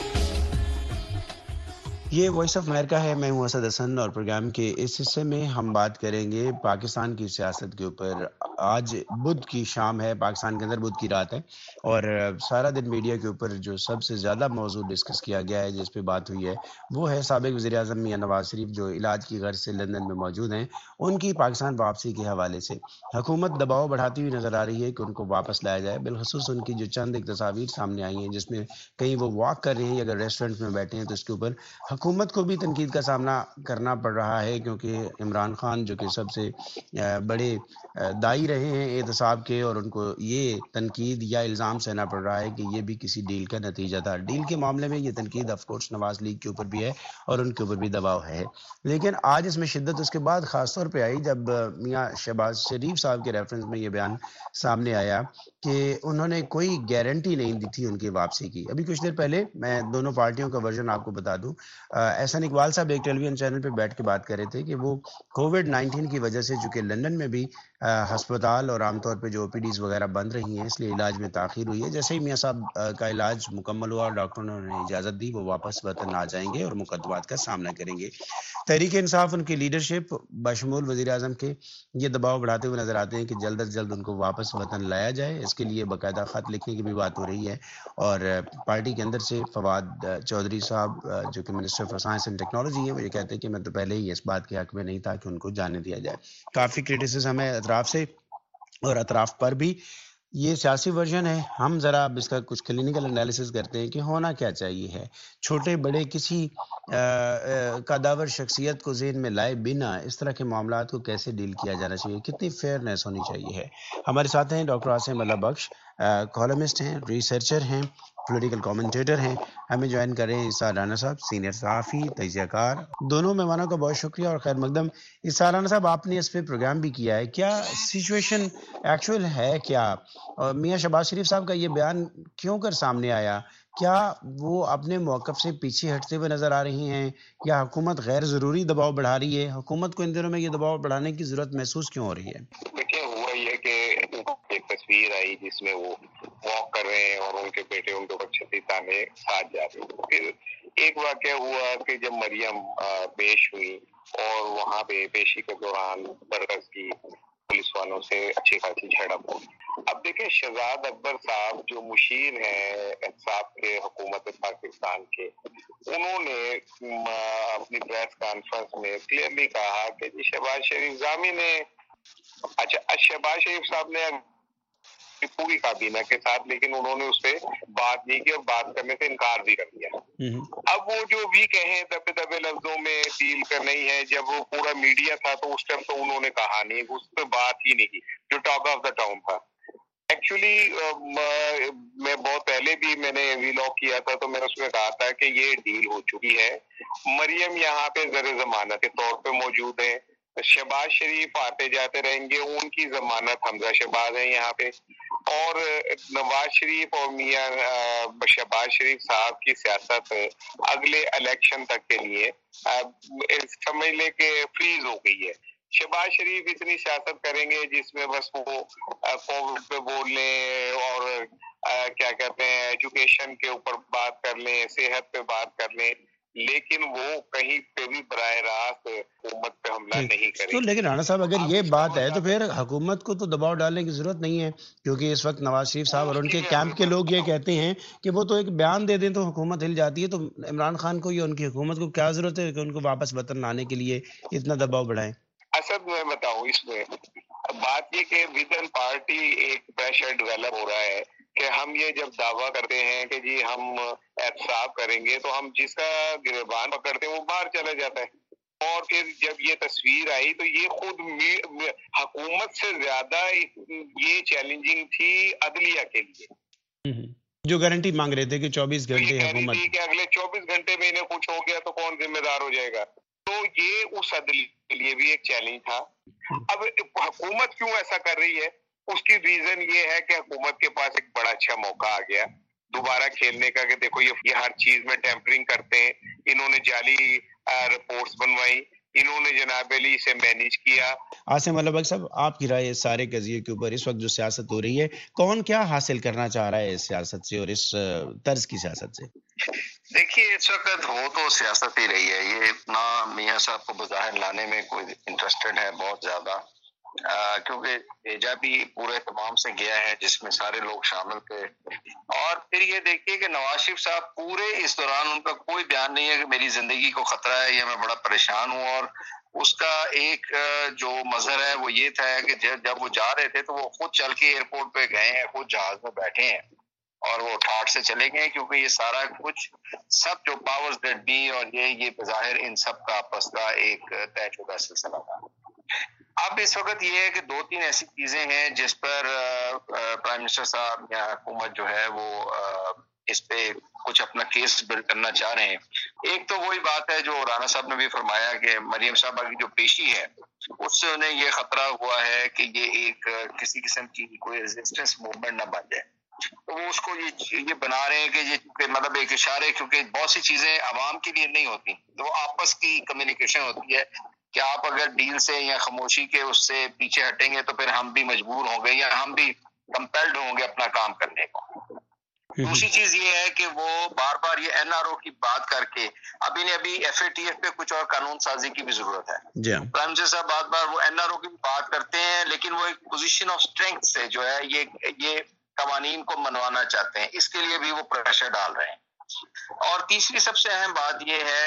S3: یہ وائس آف امریکہ ہے, میں ہوں اسد حسن, اور پروگرام کے اس حصے میں ہم بات کریں گے پاکستان کی سیاست کے اوپر. آج بدھ کی شام ہے, پاکستان کے اندر بدھ کی رات ہے, اور سارا دن میڈیا کے اوپر جو سب سے زیادہ موضوع ڈسکس کیا گیا ہے, جس پہ بات ہوئی ہے, وہ ہے سابق وزیر اعظم میاں نواز شریف, جو علاج کی غرض سے لندن میں موجود ہیں. ان کی پاکستان واپسی کے حوالے سے حکومت دباؤ بڑھاتی ہوئی نظر آ رہی ہے کہ ان کو واپس لایا جائے. بالخصوص ان کی جو چند ایک تصاویر سامنے آئی ہیں جس میں کہیں وہ واک کر رہے ہیں, اگر ریسٹورنٹ میں بیٹھے ہیں, تو اس کے اوپر حکومت کو بھی تنقید کا سامنا کرنا پڑ رہا ہے, کیونکہ عمران خان جو کہ سب سے بڑے دائی رہے ہیں احتساب کے, اور ان کو یہ تنقید یا الزام سہنا پڑ رہا ہے کہ یہ بھی کسی ڈیل کا نتیجہ تھا. ڈیل کے معاملے میں یہ تنقید آف کورس نواز لیگ کے اوپر بھی ہے اور ان کے اوپر بھی دباؤ ہے, لیکن آج اس میں شدت اس کے بعد خاص طور پہ آئی جب میاں شہباز شریف صاحب کے ریفرنس میں یہ بیان سامنے آیا کہ انہوں نے کوئی گارنٹی نہیں دی تھی ان کی واپسی کی. ابھی کچھ دیر پہلے میں دونوں پارٹیوں کا ورژن آپ کو بتا دوں, احسن اقبال صاحب ایک ٹیلی ویژن چینل پہ بیٹھ کے بات کر رہے تھے کہ وہ کووڈ نائنٹین کی وجہ سے, چونکہ لندن میں بھی ہسپتال اور عام طور پہ جو او پی ڈیز وغیرہ بند رہی ہیں, اس لیے علاج میں تاخیر ہوئی ہے. جیسے ہی میاں صاحب کا علاج مکمل ہوا اور ڈاکٹروں نے انہیں اجازت دی, وہ واپس وطن آ جائیں گے اور مقدمات کا سامنا کریں گے. تحریک انصاف, ان کی لیڈرشپ بشمول وزیر اعظم کے, یہ دباؤ بڑھاتے ہوئے نظر آتے ہیں کہ جلد از جلد ان کو واپس وطن لایا جائے. اس کے لیے باقاعدہ خط لکھنے کی بھی بات ہو رہی ہے, اور پارٹی کے اندر سے فواد چودھری صاحب جو کہ minister for science and technology ہیں, وہ یہ کہتے ہیں کہ میں تو پہلے ہی اس بات کے حق میں نہیں تھا کہ ان کو جانے دیا جائے. کافی کرٹیسزم ہے اطراف سے, اور اطراف پر بھی. یہ سیاسی ورژن ہے, ہم ذرا اب اس کا کچھ کلینکل انالیسس کرتے ہیں کہ ہونا کیا چاہیے ہے. چھوٹے بڑے کسی قداور شخصیت کو ذہن میں لائے بنا اس طرح کے معاملات کو کیسے ڈیل کیا جانا چاہیے, کتنی فیئرنیس ہونی چاہیے ہے. ہمارے ساتھ ہیں ڈاکٹر عاصم اللہ بخش, کالمسٹ ہیں, ریسرچر ہیں, پولیٹیکل کامنٹیٹر ہیں. ہمیں جوائن کر رہے ہیں اسحاق رانا صاحب, سینئر صحافی, تجزیہ کار. دونوں مہمانوں کا بہت شکریہ اور خیر مقدم. اسحاق رانا صاحب, آپ نے اس پہ پروگرام بھی کیا ہے, کیا سچویشن ایکچوئل ہے کیا, اور میاں شہباز شریف صاحب کا یہ بیان کیوں کر سامنے آیا؟ کیا وہ اپنے موقف سے پیچھے ہٹتے ہوئے نظر آ رہی ہیں, یا حکومت غیر ضروری دباؤ بڑھا رہی ہے؟ حکومت کو ان دنوں میں یہ دباؤ بڑھانے کی ضرورت محسوس کیوں ہو رہی ہے؟
S5: دیکھیں, ہوا یہ کہ ایک تصویر آئی جس میں وہ واک کر رہے ہیں اور ان کے بیٹے ان کے اوپر چھتری تانے ساتھ جا رہے ہیں. پھر ایک واقعہ ہوا کہ جب مریم پیش ہوئی اور وہاں پہ پیشی کے دوران برگز کی پولیس والوں سے اچھی خاصی جھڑپ ہوئی. اب دیکھیں, شہزاد اکبر صاحب جو مشیر ہیں احتساب کے حکومت پاکستان کے, انہوں نے اپنی پریس کانفرنس میں کلیئرلی کہا کہ جی شہباز شریف ضامن نے, اچھا شہباز شریف صاحب نے پوری کابینہ کے ساتھ, لیکن انہوں نے اس پہ بات نہیں کی اور بات کرنے سے انکار بھی کر دیا. اب وہ جو بھی کہیں دبے دبے لفظوں میں ڈیل کرنا ہی ہے, جب وہ پورا میڈیا تھا تو اس ٹائم تو انہوں نے کہا نہیں, اس پہ بات ہی نہیں کی جو ٹاک آف دا ٹاؤن تھا. ایکچولی میں بہت پہلے بھی میں نے ویلاگ کیا تھا تو میں نے اس میں کہا تھا کہ یہ ڈیل ہو چکی ہے. مریم یہاں پہ زر ضمانت کے طور پہ موجود ہے, شہباز شریف آتے جاتے رہیں گے, ان کی ضمانت حمزہ شہباز ہیں یہاں پہ.
S9: اور نواز شریف اور میاں شہباز شریف صاحب کی سیاست اگلے الیکشن تک کے لیے سمجھ لے کہ فریز ہو گئی ہے. شہباز شریف اتنی سیاست کریں گے جس میں بس وہ کووڈ پہ بول لیں اور کیا کہتے ہیں ایجوکیشن کے اوپر بات کر لیں, صحت پہ بات کر لیں, لیکن وہ کہیں پہ بھی براہ راست حکومت پہ حملہ نہیں کریں.
S3: تو لیکن رانا صاحب اگر یہ بات ہے تو پھر حکومت کو تو دباؤ ڈالنے کی ضرورت نہیں ہے, کیونکہ اس وقت نواز شریف صاحب اور ان کے کیمپ کے لوگ یہ کہتے ہیں کہ وہ تو ایک بیان دے دیں تو حکومت ہل جاتی ہے. تو عمران خان کو یا ان کی حکومت کو کیا ضرورت ہے کہ ان کو واپس وطن لانے کے لیے اتنا دباؤ بڑھائیں؟
S9: اصل میں بتاؤں اس میں بات یہ کہ ودن پارٹی ایک پریشر ڈیولپ ہو رہا ہے کہ ہم یہ جب دعویٰ کرتے ہیں کہ جی ہم احتساب کریں گے تو ہم جس کا گریبان پکڑتے ہیں وہ باہر چلا جاتا ہے. اور پھر جب یہ تصویر آئی تو یہ خود حکومت سے زیادہ یہ چیلنجنگ تھی عدلیہ کے لیے,
S3: جو گارنٹی مانگ رہے تھے کہ چوبیس گھنٹے حکومت
S9: کہ اگلے چوبیس گھنٹے میں انہیں کچھ ہو گیا تو کون ذمہ دار ہو جائے گا. تو یہ اس عدلیہ کے لیے بھی ایک چیلنج تھا. اب حکومت کیوں ایسا کر رہی ہے, اس کی ریزن یہ ہے کہ حکومت کے پاس ایک بڑا اچھا موقع آ گیا دوبارہ کھیلنے کا کہ دیکھو یہ ہر چیز میں ٹیمپرنگ کرتے ہیں, انہوں نے جعلی رپورٹس بنوائی, انہوں نے جناب علی سے مینیج کیا.
S3: عاصم علبگ صاحب, آپ کی رائے اس سارے قضیے کے اوپر, اس وقت جو سیاست ہو رہی ہے کون کیا حاصل کرنا چاہ رہا ہے اس سیاست سے اور اس طرز کی سیاست سے؟
S10: دیکھیے اس وقت ہو تو سیاست ہی رہی ہے, یہ اتنا میاں صاحب کو بظاہر لانے میں کوئی انٹرسٹڈ ہے بہت زیادہ, کیونکہ بھیجا بھی پورے تمام سے گیا ہے جس میں سارے لوگ شامل تھے. اور پھر یہ دیکھیے کہ نواز شریف صاحب پورے اس دوران ان کا کوئی بیان نہیں ہے کہ میری زندگی کو خطرہ ہے یا میں بڑا پریشان ہوں, اور اس کا ایک جو مظہر ہے وہ یہ تھا کہ جب وہ جا رہے تھے تو وہ خود چل کے ایئرپورٹ پہ گئے ہیں, خود جہاز میں بیٹھے ہیں اور وہ ٹھاٹ سے چلے گئے, کیونکہ یہ سارا کچھ سب جو پاورز دیٹ بی اور یہ یہ بظاہر ان سب کا آپس کا ایک طے شدہ سلسلہ تھا. اب اس وقت یہ ہے کہ دو تین ایسی چیزیں ہیں جس پر پرائم منسٹر صاحب یا حکومت جو ہے وہ اس پہ کچھ اپنا کیس بلڈ کرنا چاہ رہے ہیں. ایک تو وہی بات ہے جو رانا صاحب نے بھی فرمایا کہ مریم صاحبہ کی جو پیشی ہے اس سے انہیں یہ خطرہ ہوا ہے کہ یہ ایک کسی قسم کی کوئی ریزسٹنس موومنٹ نہ بن جائے. تو وہ اس کو یہ یہ بنا رہے ہیں کہ یہ مطلب ایک اشارے, کیونکہ بہت سی چیزیں عوام کے لیے نہیں ہوتی, تو آپس کی کمیونیکیشن ہوتی ہے کہ آپ اگر ڈیل سے یا خاموشی کے اس سے پیچھے ہٹیں گے تو پھر ہم بھی مجبور ہوں گے یا ہم بھی کمپیلڈ ہوں گے اپنا کام کرنے کو. دوسری چیز یہ ہے کہ وہ بار بار یہ این آر او کی بات کر کے اب انہیں ابھی ایف اے ٹی ایف پہ کچھ اور قانون سازی کی بھی ضرورت ہے. پرائم منسٹر صاحب بار بار وہ این آر او کی بات کرتے ہیں لیکن وہ ایک پوزیشن آف اسٹرینتھ سے جو ہے یہ یہ قوانین کو منوانا چاہتے ہیں, اس کے لیے بھی وہ پریشر ڈال رہے ہیں. اور تیسری سب سے اہم بات یہ ہے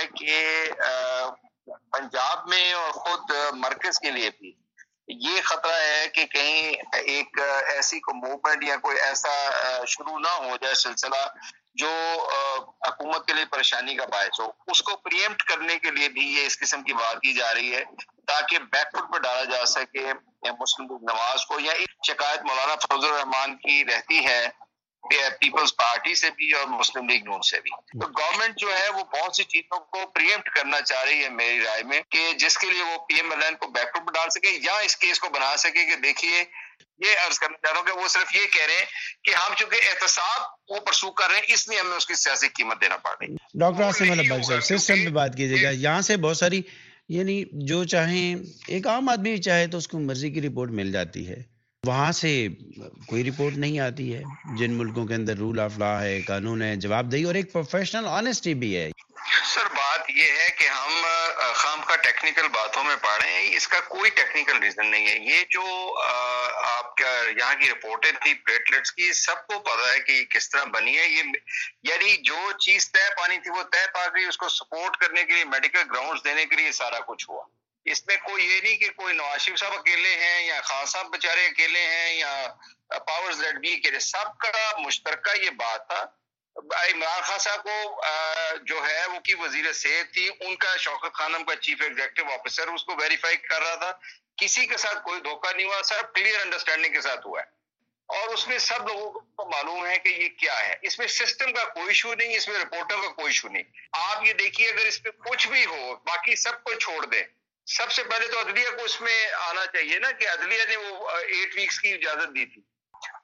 S10: کہ پنجاب میں اور خود مرکز کے لیے بھی یہ خطرہ ہے کہ کہیں ایک ایسی کو موومنٹ یا کوئی ایسا شروع نہ ہو جائے سلسلہ جو حکومت کے لیے پریشانی کا باعث ہو. اس کو پریمپٹ کرنے کے لیے بھی یہ اس قسم کی بات کی جا رہی ہے تاکہ بیک فٹ پہ ڈالا جا سکے مسلم لیگ نواز کو. یا ایک شکایت مولانا فضل الرحمان کی رہتی ہے پیپلز پارٹی سے بھی اور مسلم لیگ نون سے بھی. تو گورنمنٹ جو ہے وہ بہت سی چیزوں کو پریمپٹ کرنا چاہ رہی ہے میری رائے میں, کہ جس کے لیے وہ پی ایم ایل این کو بیک فٹ پہ ڈال سکے یا اس کیس کو بنا سکے کہ دیکھیے یہ عرض کرنا چاہ رہا ہوں کہ وہ صرف یہ کہہ رہے ہیں کہ ہم چونکہ احتساب وہ پرسو کر رہے ہیں اس لیے ہمیں اس کی سیاسی قیمت دینا پڑ رہی ہے.
S3: ڈاکٹر عاصم علبگ صاحب سسٹم پہ بات کیجیے گا, یہاں سے بہت ساری یعنی جو چاہیں ایک عام آدمی چاہے تو اس کو مرضی کی رپورٹ مل جاتی ہے, وہاں سے کوئی رپورٹ نہیں آتی ہے. جن ملکوں کے اندر رول آف لا ہے, قانون ہے, جواب دہی اور ایک پروفیشنل آنیسٹی بھی ہے.
S10: سر بات یہ ہے کہ ہم خام کا ٹیکنیکل باتوں میں پڑھ رہے ہیں, اس کا کوئی ٹیکنیکل ریزن نہیں ہے. یہ جو آپ کا یہاں کی رپورٹیں تھی پلیٹلیٹس کی, سب کو پتا ہے کہ یہ کس طرح بنی ہے. یہ یعنی جو چیز طے پانی تھی وہ طے پا گئی, اس کو سپورٹ کرنے کے لیے میڈیکل گراؤنڈز دینے کے لیے سارا کچھ ہوا. اس میں کوئی یہ نہیں کہ کوئی نواز شریف صاحب اکیلے ہیں یا خان صاحب بیچارے اکیلے ہیں یا پاورز دیٹ بی اکیلے, سب کا مشترکہ یہ بات تھا. عمران خان صاحب کو جو ہے وہ کی وزیر صحت تھی, ان کا شوکت خانم کا چیف ایگزیکٹو آفیسر اس کو ویریفائی کر رہا تھا. کسی کے ساتھ کوئی دھوکہ نہیں ہوا, سر کلیئر انڈرسٹینڈنگ کے ساتھ ہوا ہے. اور اس میں سب لوگوں کو معلوم ہے کہ یہ کیا ہے. اس میں سسٹم کا کوئی ایشو نہیں, اس میں رپورٹر کا کوئی ایشو نہیں. آپ یہ دیکھیے اگر اس پہ کچھ بھی ہو باقی سب کو چھوڑ دیں, سب سے پہلے تو عدلیہ کو اس میں آنا چاہیے نا, کہ عدلیہ نے وہ ایٹ ویکس کی اجازت دی تھی,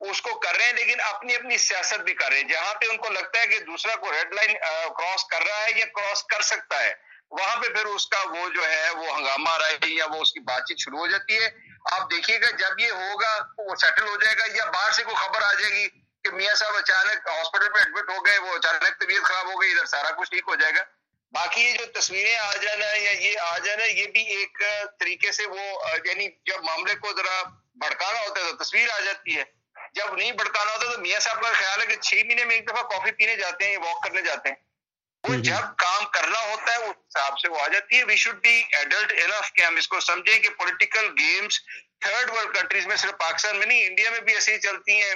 S10: اس کو کر رہے ہیں لیکن اپنی اپنی سیاست بھی کر رہے ہیں. جہاں پہ ان کو لگتا ہے کہ دوسرا کو ریڈ لائن کراس کر رہا ہے یا کراس کر سکتا ہے, وہاں پہ پھر اس کا وہ جو ہے وہ ہنگامہ آ رہا ہے یا وہ اس کی بات چیت شروع ہو جاتی ہے. آپ دیکھیے گا جب یہ ہوگا وہ سیٹل ہو جائے گا, یا باہر سے کوئی خبر آ جائے گی کہ میاں صاحب اچانک ہاسپٹل میں ایڈمٹ ہو گئے, وہ اچانک طبیعت خراب ہو گئی, ادھر سارا کچھ ٹھیک ہو جائے گا. باقی یہ جو تصویریں آ جانا یا یہ آ جانا یہ بھی ایک طریقے سے وہ یعنی جب معاملے کو ذرا بھڑکانا ہوتا ہے تو تصویر آ جاتی ہے, جب نہیں بھڑکانا ہوتا تو میاں صاحب کا خیال ہے کہ چھ مہینے میں ایک دفعہ کافی پینے جاتے ہیں, واک کرنے جاتے ہیں. وہ جب کام کرنا ہوتا ہے اس حساب سے وہ آ جاتی ہے. We should be adult enough کہ ہم اس کو سمجھیں کہ political games third world countries میں, صرف پاکستان میں نہیں, انڈیا میں بھی ایسے ہی چلتی ہیں,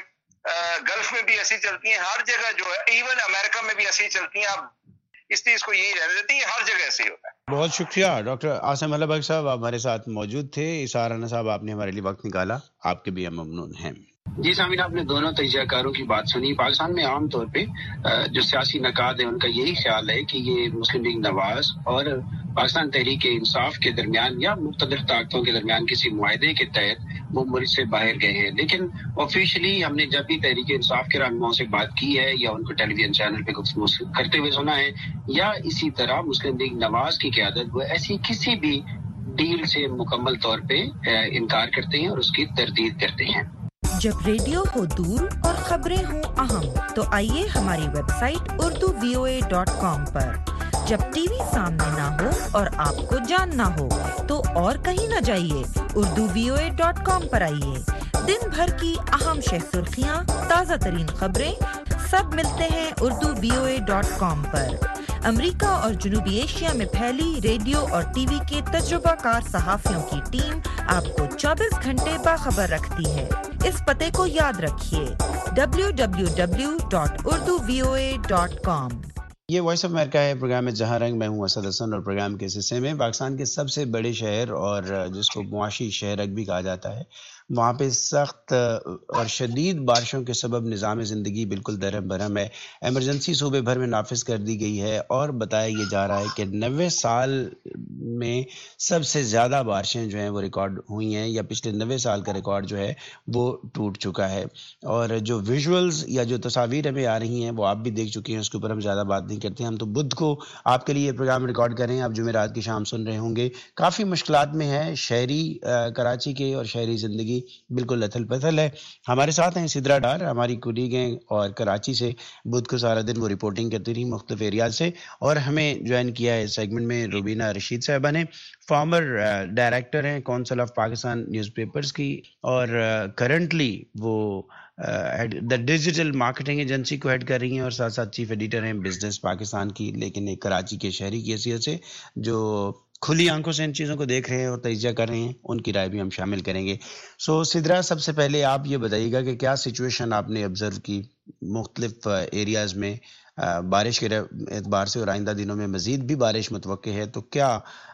S10: گلف میں بھی ایسی چلتی ہیں, ہر جگہ جو ہے, ایون امریکہ میں بھی ایسی ہی چلتی ہیں. آپ اس لیے اس کو یہی رہنے دیتے ہیں, ہر جگہ ایسے ہی ہوتا ہے.
S3: بہت شکریہ ڈاکٹر عاصم اللہ بخش صاحب, آپ ہمارے ساتھ موجود تھے. اسحاق رانا صاحب, آپ نے ہمارے لیے وقت نکالا, آپ کے بھی ہم ممنون ہیں.
S11: جی سامعین, آپ نے دونوں تجزیہ کاروں کی بات سنی. پاکستان میں عام طور پہ جو سیاسی نقاد ہیں ان کا یہی خیال ہے کہ یہ مسلم لیگ نواز اور پاکستان تحریک انصاف کے درمیان یا مقتدر طاقتوں کے درمیان کسی معاہدے کے تحت وہ ملک سے باہر گئے ہیں. لیکن آفیشلی ہم نے جب بھی تحریک انصاف کے رہنماؤں سے بات کی ہے یا ان کو ٹیلی ویژن چینل پہ گفتگو کرتے ہوئے سنا ہے, یا اسی طرح مسلم لیگ نواز کی قیادت وہ ایسی کسی بھی ڈیل سے مکمل طور پہ انکار کرتے ہیں اور اس کی تردید کرتے ہیں.
S6: جب ریڈیو ہو دور اور خبریں ہوں اہم تو آئیے ہماری web site Urdu V O A dot com پر. جب ٹی وی سامنے نہ ہو اور آپ کو جاننا ہو تو اور کہیں نہ جائیے, Urdu V O A dot com پر آئیے. دن بھر کی اہم شہ سرخیاں, تازہ ترین خبریں سب ملتے ہیں Urdu V O A dot com پر. امریکہ اور جنوبی ایشیا میں پھیلی ریڈیو اور ٹی وی کے تجربہ کار صحافیوں کی ٹیم آپ کو چوبیس گھنٹے باخبر رکھتی ہے. اس پتے کو یاد رکھیے, W W W dot Urdu V O A dot com.
S3: یہ وائس آف امریکہ ہے, پروگرام میں جہاں رنگ. میں ہوں اسد حسن, اور پروگرام کے اس حصے میں پاکستان کے سب سے بڑے شہر اور جس کو معاشی شہر بھی کہا جاتا ہے, وہاں پہ سخت اور شدید بارشوں کے سبب نظام زندگی بالکل درہم برہم ہے. ایمرجنسی صوبے بھر میں نافذ کر دی گئی ہے اور بتایا یہ جا رہا ہے کہ نوے سال میں سب سے زیادہ بارشیں جو ہیں وہ ریکارڈ ہوئی ہیں, یا پچھلے نوے سال کا ریکارڈ جو ہے وہ ٹوٹ چکا ہے. اور جو ویژولز یا جو تصاویر ہمیں آ رہی ہیں وہ آپ بھی دیکھ چکے ہیں, اس کے اوپر ہم زیادہ بات نہیں کرتے ہیں. ہم تو بدھ کو آپ کے لیے پروگرام ریکارڈ کر رہے ہیں, آپ جمعرات کی شام سن رہے ہوں گے. کافی مشکلات میں ہے شہری کراچی کے, اور شہری زندگی بالکل اتھل پتھل ہے. ہمارے ساتھ ہیں سدرا ڈار, ہماری کولیگ ہیں, اور کراچی سے بدھ کو سارا دن وہ رپورٹنگ کرتی رہی مختلف ایریاز سے. اور ہمیں جوائن کیا ہے سیگمنٹ میں روبینہ رشید صاحبہ نے, فارمر ڈائریکٹر ہیں council of Pakistan newspapers کی, اور کرنٹلی وہ دا ڈیجیٹل مارکیٹنگ ایجنسی کو ہیڈ کر رہی ہیں, اور ساتھ ساتھ چیف ایڈیٹر ہیں بزنس پاکستان کی, لیکن ایک کراچی کے شہری کی حیثیت سے جو کھلی آنکھوں سے ان چیزوں کو دیکھ رہے ہیں اور تجزیہ کر رہے ہیں. ان کی رائے بھی ہم شامل کریں گے. سو سدرا, سب سے پہلے آپ یہ بتائیے گا کہ کیا سچویشن آپ نے آبزرو کی مختلف ایریاز میں بارش کے اعتبار سے, اور آئندہ دنوں میں مزید بھی بارش متوقع ہے, تو کیا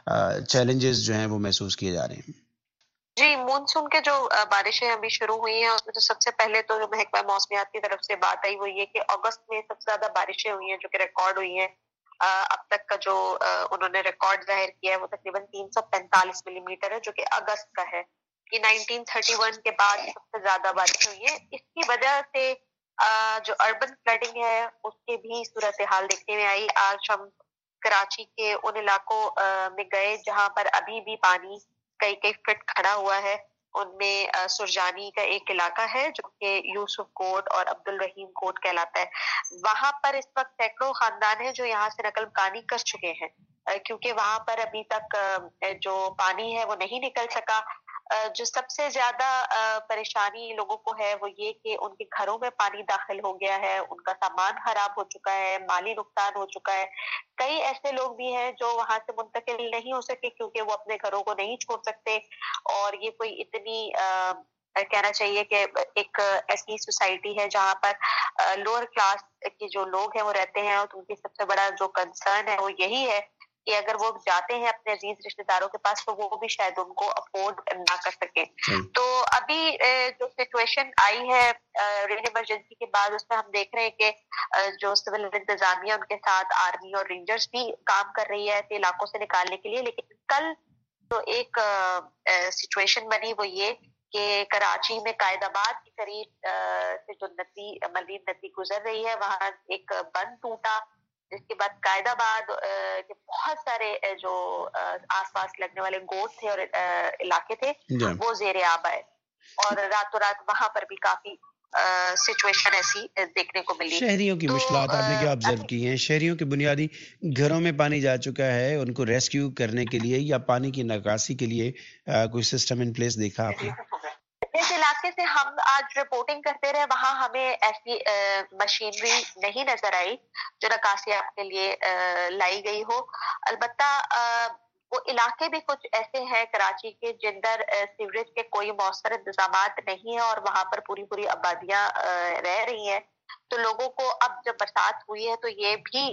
S3: چیلنجز جو ہیں وہ محسوس کیے جا رہے ہیں؟
S12: جی, مونسون کے جو بارشیں ابھی شروع ہوئی ہیں اس میں تو سب سے پہلے تو جو محکمہ موسمیات کی طرف سے بات آئی وہ یہ کہ اگست میں سب سے زیادہ بارشیں ہوئی ہیں جو کہ ریکارڈ ہوئی ہیں. اب تک کا جو انہوں نے ریکارڈ ظاہر کیا ہے وہ تقریباً تین سو پینتالیس ملی میٹر ہے, جو کہ اگست کا ہے. یہ نائنٹین تھرٹی ون کے بعد سب سے زیادہ بارش ہوئی ہے. اس کی وجہ سے جو اربن فلڈنگ ہے اس کے بھی صورتحال دیکھنے میں آئی. آج ہم کراچی کے ان علاقوں میں گئے جہاں پر ابھی بھی پانی کئی کئی فٹ کھڑا ہوا ہے. ان میں سرجانی کا ایک علاقہ ہے جو کہ یوسف کوٹ اور عبد الرحیم کوٹ کہلاتا ہے. وہاں پر اس وقت سینکڑوں خاندان ہیں جو یہاں سے نقل مکانی کر چکے ہیں, کیونکہ وہاں پر ابھی تک جو پانی ہے وہ نہیں نکل سکا. جو سب سے زیادہ پریشانی لوگوں کو ہے وہ یہ کہ ان کے گھروں میں پانی داخل ہو گیا ہے, ان کا سامان خراب ہو چکا ہے, مالی نقصان ہو چکا ہے. کئی ایسے لوگ بھی ہیں جو وہاں سے منتقل نہیں ہو سکے کیونکہ وہ اپنے گھروں کو نہیں چھوڑ سکتے, اور یہ کوئی اتنی کہنا چاہیے کہ ایک ایسی سوسائٹی ہے جہاں پر لوور کلاس کے جو لوگ ہیں وہ رہتے ہیں, اور ان کی سب سے بڑا جو کنسرن ہے وہ یہی ہے کہ اگر وہ جاتے ہیں اپنے عزیز رشتہ داروں کے پاس تو وہ بھی شاید ان کو افورڈ نہ کر سکیں. تو ابھی جو سچویشن آئی ہے رین ایمرجنسی کے بعد اس میں ہم دیکھ رہے ہیں کہ جو سول انتظامیہ ان کے ساتھ آرمی اور رینجرز بھی کام کر رہی ہے ایسے علاقوں سے نکالنے کے لیے. لیکن کل جو ایک سچویشن بنی وہ یہ کہ کراچی میں قائد آباد کے قریب سے جو ندی ملین ندی گزر رہی ہے وہاں ایک بند ٹوٹا، جس کے بعد قائد آباد کے بہت سارے جو آس پاس لگنے والے گوٹ تھے اور علاقے تھے وہ زیر آب آئے، اور راتوں رات وہاں پر بھی کافی سچویشن ایسی دیکھنے کو ملی۔
S3: شہریوں کی مشکلات آپ نے کیا آبزرو کی ہیں؟ شہریوں کے بنیادی گھروں میں پانی جا چکا ہے، ان کو ریسکیو کرنے کے لیے یا پانی کی نکاسی کے لیے کوئی سسٹم ان پلیس دیکھا آپ نے؟
S12: جس علاقے سے ہم آج رپورٹنگ کرتے رہے وہاں ہمیں ایسی مشینری نہیں نظر آئی جو نکاسیات کے لیے لائی گئی ہو۔ البتہ وہ علاقے بھی کچھ ایسے ہیں کراچی کے جن در سیوریج کے کوئی مؤثر انتظامات نہیں ہیں اور وہاں پر پوری پوری آبادیاں رہ رہی ہیں، تو لوگوں کو اب جب برسات ہوئی ہے تو یہ بھی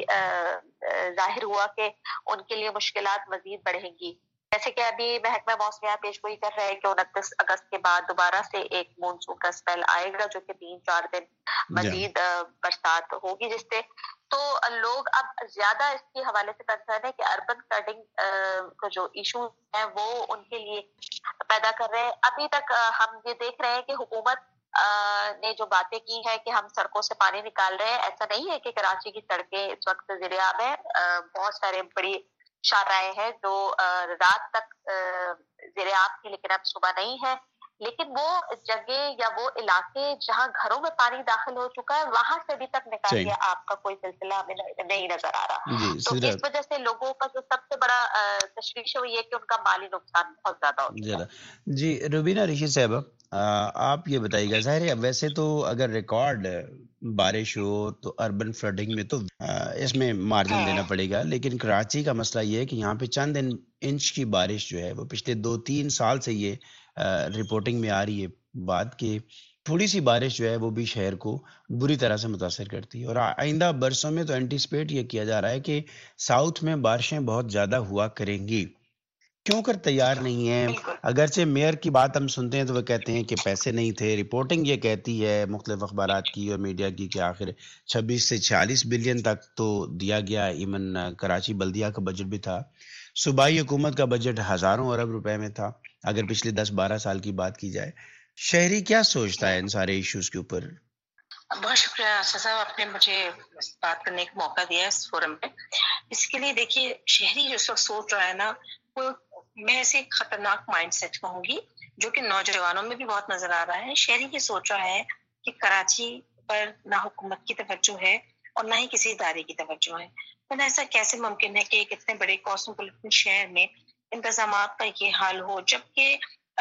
S12: ظاہر ہوا کہ ان کے لیے مشکلات مزید بڑھیں گی۔ جیسے کہ ابھی محکمہ موسمیات پیش گوئی کر رہا ہے کہ انتیس اگست کے بعد دوبارہ سے ایک مونسون کا اسپیل آئے گا جو کہ تین چار دن مزید برسات ہوگی، جس سے تو لوگ اب زیادہ اس کے حوالے سے کنسرن ہے کہ اربن فلڈنگ کا جو ایشو ہے وہ ان کے لیے پیدا کر رہے ہیں۔ ابھی تک ہم یہ دیکھ رہے ہیں کہ حکومت نے جو باتیں کی ہے کہ ہم سڑکوں سے پانی نکال رہے ہیں، ایسا نہیں ہے کہ کراچی کی سڑکیں اس وقت زیر آب ہیں، بہت سارے بڑی شاہراہیں ہیں جو رات تک زیر آب تھی لیکن اب صبح نہیں ہے، لیکن وہ جگہ یا وہ علاقے جہاں گھروں میں پانی داخل ہو چکا ہے وہاں سے ابھی تک نکالی آپ کا کوئی سلسلہ ہمیں نہیں نظر آ رہا، تو اس وجہ سے لوگوں کا جو سب سے بڑا تشویش ہے وہ یہ کہ ان کا مالی نقصان بہت زیادہ ہو چکا ہے۔
S3: جی روبینہ رشید صاحبہ، آپ یہ بتائیے گا، ظاہر ہے ویسے تو اگر ریکارڈ بارش ہو تو اربن فلڈنگ میں تو اس میں مارجن دینا پڑے گا، لیکن کراچی کا مسئلہ یہ ہے کہ یہاں پہ چند انچ کی بارش جو ہے وہ پچھلے دو تین سال سے یہ رپورٹنگ میں آ رہی ہے بات کہ تھوڑی سی بارش جو ہے وہ بھی شہر کو بری طرح سے متاثر کرتی ہے، اور آئندہ برسوں میں تو اینٹیسپیٹ یہ کیا جا رہا ہے کہ ساؤتھ میں بارشیں بہت زیادہ ہوا کریں گی۔ کیوں کر تیار نہیں ہے؟ اگرچہ میئر کی بات ہم سنتے ہیں تو وہ کہتے ہیں کہ پیسے نہیں تھے، رپورٹنگ یہ کہتی ہے مختلف اخبارات کی اور میڈیا کی کہ آخر چھبیس سے چھیالیس بلین تک تو دیا گیا، ایون کراچی بلدیہ کا بجٹ بھی تھا، صوبائی حکومت کا بجٹ ہزاروں ارب روپے میں تھا اگر پچھلے دس بارہ سال کی بات کی جائے۔ شہری کیا سوچتا ہے ان سارے ایشوز کے اوپر؟
S13: بہت شکریہ آصف صاحب، آپ نے مجھے بات کرنے کا موقع دیا اس فورم پہ۔ اس کے لیے دیکھیے شہری جو سب سوچ رہا ہے نا، وہ میں ایسے ایک خطرناک مائنڈ سیٹ کہوں گی جو کہ نوجوانوں میں بھی بہت نظر آ رہا ہے۔ شہری یہ سوچ رہا ہے کہ کراچی پر نہ حکومت کی توجہ ہے اور نہ ہی کسی ادارے کی توجہ ہے، تو ایسا کیسے ممکن ہے کہ ایک اتنے بڑے کاسموپولیٹن شہر میں انتظامات کا یہ حال ہو، جبکہ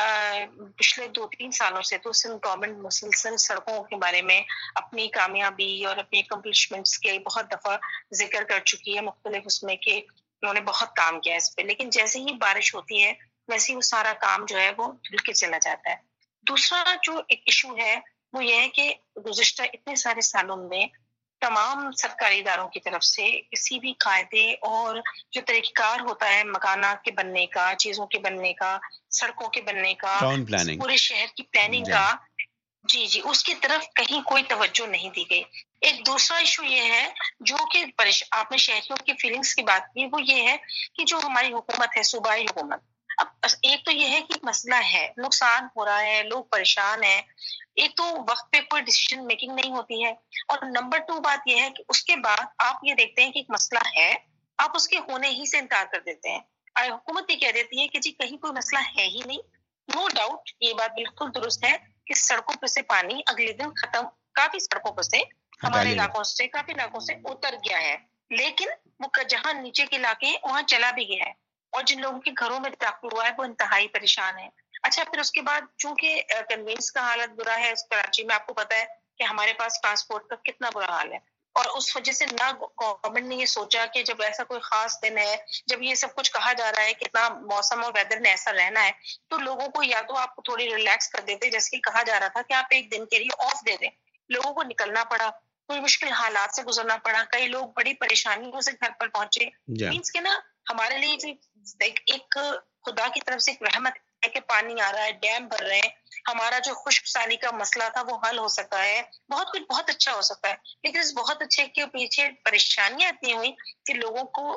S13: پچھلے دو تین سالوں سے تو سندھ گورنمنٹ مسلسل سڑکوں کے بارے میں اپنی کامیابی اور اپنی اکمپلشمنٹس کے بہت دفعہ ذکر کر چکی ہے مختلف اس میں کہ انہوں نے بہت کام کیا اس پہ، لیکن جیسے ہی بارش ہوتی ہے ویسے ہی وہ سارا کام جو ہے وہ دھل کے چلا جاتا ہے۔ دوسرا جو ایک ایشو ہے وہ یہ ہے کہ گزشتہ اتنے سارے سالوں میں تمام سرکاری اداروں کی طرف سے کسی بھی قاعدے اور جو طریقہ کار ہوتا ہے مکانات کے بننے کا، چیزوں کے بننے کا، سڑکوں کے بننے کا، پورے شہر کی پلاننگ کا، جی جی اس کی طرف کہیں کوئی توجہ نہیں دی گئی۔ ایک دوسرا ایشو یہ ہے جو کہ آپ نے شہریوں کی فیلنگز کی بات کی، وہ یہ ہے کہ جو ہماری حکومت ہے، صوبائی حکومت، اب ایک تو یہ ہے کہ مسئلہ ہے، نقصان ہو رہا ہے، لوگ پریشان ہیں، ایک تو وقت پہ کوئی ڈیسیژن میکنگ نہیں ہوتی ہے، اور نمبر ٹو بات یہ ہے کہ اس کے بعد آپ یہ دیکھتے ہیں کہ ایک مسئلہ ہے، آپ اس کے ہونے ہی سے انکار کر دیتے ہیں۔ حکومت یہ کہہ دیتی ہے کہ جی کہیں کوئی مسئلہ ہے ہی نہیں۔ نو ڈاؤٹ یہ بات بالکل درست ہے کہ سڑکوں پہ سے پانی اگلے دن ختم، کافی سڑکوں پہ سے ہمارے علاقوں سے کافی علاقوں سے اتر گیا ہے، لیکن وہ جہاں نیچے کے علاقے ہیں وہاں چلا بھی گیا ہے، اور جن لوگوں کے گھروں میں داخل ہوا ہے وہ انتہائی پریشان ہے۔ اچھا پھر اس کے بعد چونکہ کنوینس کا حالت برا ہے اس کراچی میں، آپ کو پتا ہے کہ ہمارے پاس ٹرانسپورٹ کا کتنا برا حال ہے، اور اس وجہ سے نہ گورنمنٹ نے یہ سوچا کہ جب ایسا کوئی خاص دن ہے، جب یہ سب کچھ کہا جا رہا ہے کہ اتنا موسم اور ویدر نے ایسا رہنا ہے، تو لوگوں کو یا تو آپ کو تھوڑی ریلیکس کر دیتے، جیسے کہ کہا جا رہا تھا کہ آپ ایک دن کے لیے آف دے دیں۔ لوگوں کو نکلنا پڑا، کوئی مشکل حالات سے گزرنا پڑا، کئی لوگ بڑی پریشانیوں سے گھر پر پہنچے۔ مینس کہ نا ہمارے لیے ایک خدا کی طرف سے ایک رحمت ہے کہ پانی آ رہا ہے، ڈیم بھر رہے ہیں، ہمارا جو خشک سالی کا مسئلہ تھا وہ حل ہو سکتا ہے، بہت کچھ بہت اچھا ہو سکتا ہے، لیکن اس بہت اچھے کے پیچھے پریشانیاں اتنی ہوئی کہ لوگوں کو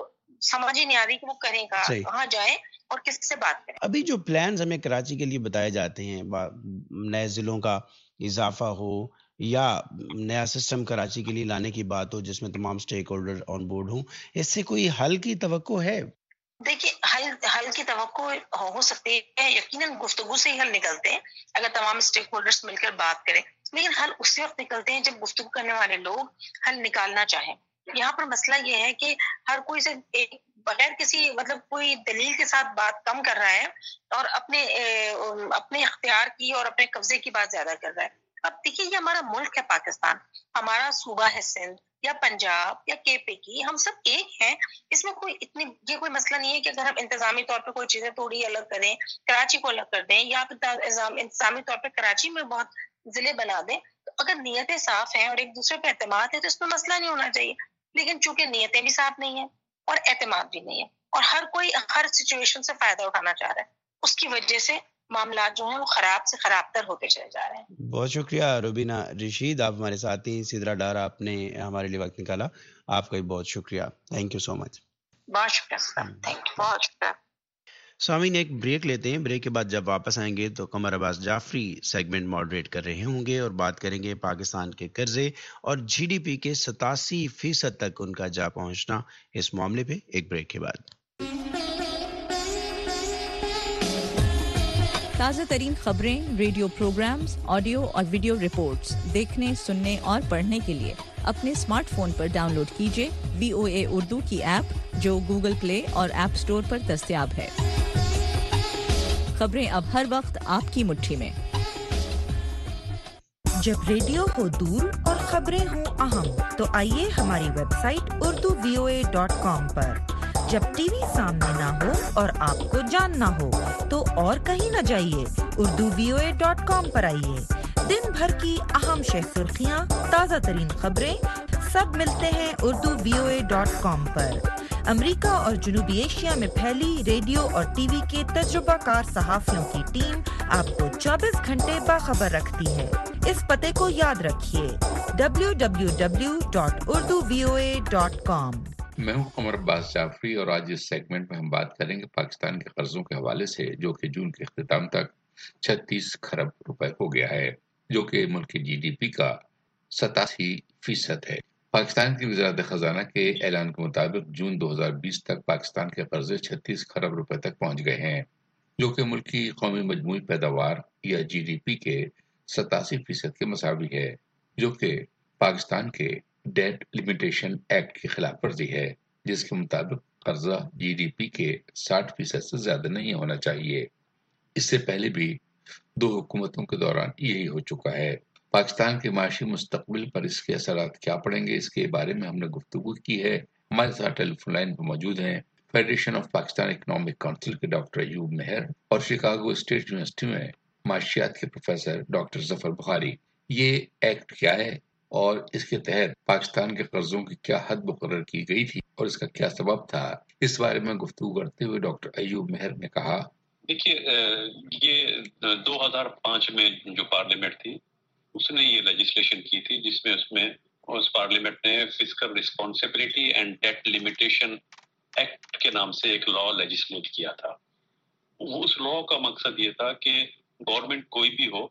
S13: समझ ही नहीं आ रही कि वो करें कहाँ जाएं और किससे बात करें।
S3: अभी जो प्लान्स हमें कराची के लिए बताए जाते हैं, नए जिलों का इजाफा हो या नया सिस्टम कराची के लिए लाने की बात हो जिसमें तमाम स्टेक होल्डर ऑन बोर्ड हों, इससे कोई हल की तवक्को है?
S13: देखिए, हल हल की तवक्को हो, हो सकती है, यकीनन गुफ्तगू से ही हल निकलते हैं अगर तमाम स्टेक होल्डर्स मिलकर बात करें, लेकिन हल उसी वक्त निकलते हैं जब गुफ्तगू करने वाले लोग हल निकालना चाहें। यहाँ पर मसला ये है कि हर कोई से एक बगैर किसी मतलब कोई दलील के साथ बात कम कर रहा है और अपने ए, अपने इख्तियार की और अपने कब्जे की बात ज्यादा कर रहा है। अब देखिए, ये हमारा मुल्क है पाकिस्तान, हमारा सूबा है सिंध या पंजाब या के पी की, हम सब एक हैं। इसमें कोई इतनी ये कोई मसला नहीं है कि अगर हम इंतजामी तौर पे कोई चीजें थोड़ी अलग करें, कराची को अलग कर दें या फिर इंतजामी तौर पे कराची में बहुत जिले बना दें, तो अगर नीयतें साफ हैं और एक दूसरे पे एतमाद है तो इसमें मसला नहीं होना चाहिए। लेकिन चूंकि नीयतें भी साफ नहीं है और एतमाद भी नहीं है और हर कोई हर सिचुएशन से फायदा उठाना चाह रहा है, उसकी वजह से मामला जो है वो खराब से खराब तर होते चले जा रहे हैं।
S3: बहुत शुक्रिया रुबीना रशीद, आप हमारे साथ ही। सिद्रा डार, आपने हमारे लिए वक्त निकाला, आपका भी बहुत शुक्रिया। Thank you so much.
S13: बहुत शुक्रिया, थैंक यू, बहुत शुक्रिया।
S3: स्वामीन, एक ब्रेक लेते हैं। ब्रेक के बाद जब वापस आएंगे तो कमर अब्बास जाफरी सेगमेंट मॉडरेट कर रहे होंगे और बात करेंगे पाकिस्तान के कर्जे और जीडीपी के सतासी फीसद तक उनका जा पहुंचना, इस मामले पे एक ब्रेक के बाद।
S8: ताज़ा तरीन खबरें, रेडियो प्रोग्राम्स, ऑडियो और वीडियो रिपोर्ट्स देखने, सुनने और पढ़ने के लिए अपने स्मार्टफोन पर डाउनलोड कीजिए वीओए उर्दू की ऐप, जो गूगल प्ले और ऐप स्टोर पर दस्तयाब है। खबरें अब हर वक्त आपकी मुट्ठी में।
S6: जब रेडियो हो दूर और खबरें हों अहम, तो आइए हमारी website Urdu V O A dot com पर। जब टीवी सामने ना हो और आपको जानना हो, तो और कहीं न जाइए, Urdu V O A dot com पर आइए। दिन भर की अहम शह सुर्खियाँ, ताज़ा तरीन खबरें, सब मिलते हैं Urdu V O A dot com पर। अमेरिका और जनूबी एशिया में फैली रेडियो और टीवी के तजुर्बाकार सहाफियों की टीम आपको चौबीस घंटे बाखबर रखती है। इस पते को याद रखिए, W W W dot Urdu V O A dot com.
S14: मैं हूं कमर अब्बास जाफरी और आज इस सेगमेंट में हम बात करेंगे पाकिस्तान के कर्जों के हवाले से, जो कि जून के इख्तिताम तक छत्तीस खरब रुपए हो गया है, जो कि मुल्क की जीडीपी का सतासी फीसद है। पाकिस्तान की वज़ारत खजाना के ऐलान के मुताबिक जून दो हज़ार बीस तक पाकिस्तान के कर्जे छत्तीस खरब रुपए तक पहुंच गए हैं, जो कि मुल्क की कौमी मजमूई पैदावार या जीडीपी के सतासी फीसद के मुसावी है, जो कि पाकिस्तान के डेट लिमिटेशन एक्ट की खिलाफ वर्जी है, जिसके मुताबिक कर्जा जीडीपी के साठ फीसद से ज्यादा नहीं होना चाहिए। इससे पहले भी दो हुकूमतों के दौरान यही हो चुका है। पाकिस्तान के माशी मुस्तकबिल पर इसके असरात क्या पड़ेंगे, इसके बारे में हमने गुफ्तगू की है। हमारे साथ टेलीफोन लाइन पर मौजूद हैं federation of Pakistan economic council के डॉक्टर अयूब मेहर और शिकागो स्टेट यूनिवर्सिटी में माशियात के प्रोफेसर डॉक्टर जफर बुखारी। ये एक्ट क्या है और इसके तहत पाकिस्तान के कर्जों की क्या हद मुकर्रर की गई थी और इसका क्या सबब था, इस बारे में गुफ्तगू करते हुए डॉक्टर अयूब मेहर ने कहा।
S15: देखिए, ये दो हज़ार पाँच में जो पार्लियामेंट थी उसने ये लेजिस्लेशन की थी, जिसमें उसमें उस पार्लियामेंट ने fiscal responsibility and debt limitation act के नाम से एक लॉ लेजिस्लेट किया था। उस लॉ का मकसद ये था कि गवर्नमेंट कोई भी हो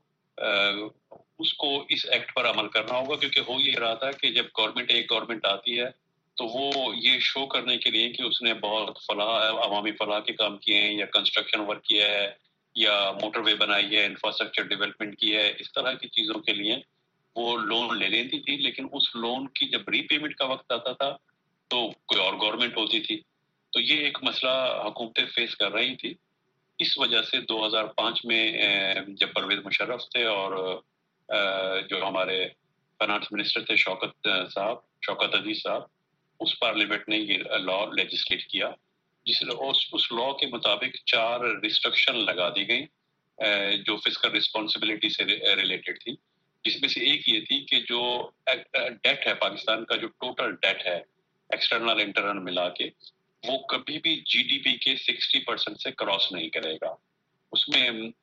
S15: उसको इस एक्ट पर अमल करना होगा, क्योंकि हो ये रहा था कि जब गवर्नमेंट एक गवर्नमेंट आती है तो वो ये शो करने के लिए कि उसने बहुत फलाह अवामी फलाह के काम किए हैं या कंस्ट्रक्शन वर्क किया है या मोटरवे बनाई है, इंफ्रास्ट्रक्चर डेवलपमेंट की है, इस तरह की चीज़ों के लिए वो लोन ले लेती थी। लेकिन उस लोन की जब रीपेमेंट का वक्त आता था तो कोई और गवर्नमेंट होती थी। तो ये एक मसला हुकूमतें फेस कर रही थी। इस वजह से दो हज़ार पाँच में जब परवेज मुशर्रफ थे और जो हमारे फाइनेंस मिनिस्टर थे शौकत साहब शौकत अजीज साहब, उस पार्लियामेंट ने ये लॉ लेजिस्लेट किया, जिस उस, उस लॉ के मुताबिक चार रिस्ट्रिक्शन लगा दी गई जो फिस्कल रिस्पॉन्सिबिलिटी से रिलेटेड थी, जिसमें से एक ये थी कि जो डेट है पाकिस्तान का, जो टोटल डेट है एक्सटर्नल इंटरनल मिला के, वो कभी भी जीडीपी के साठ परसेंट से क्रॉस नहीं करेगा। उसमें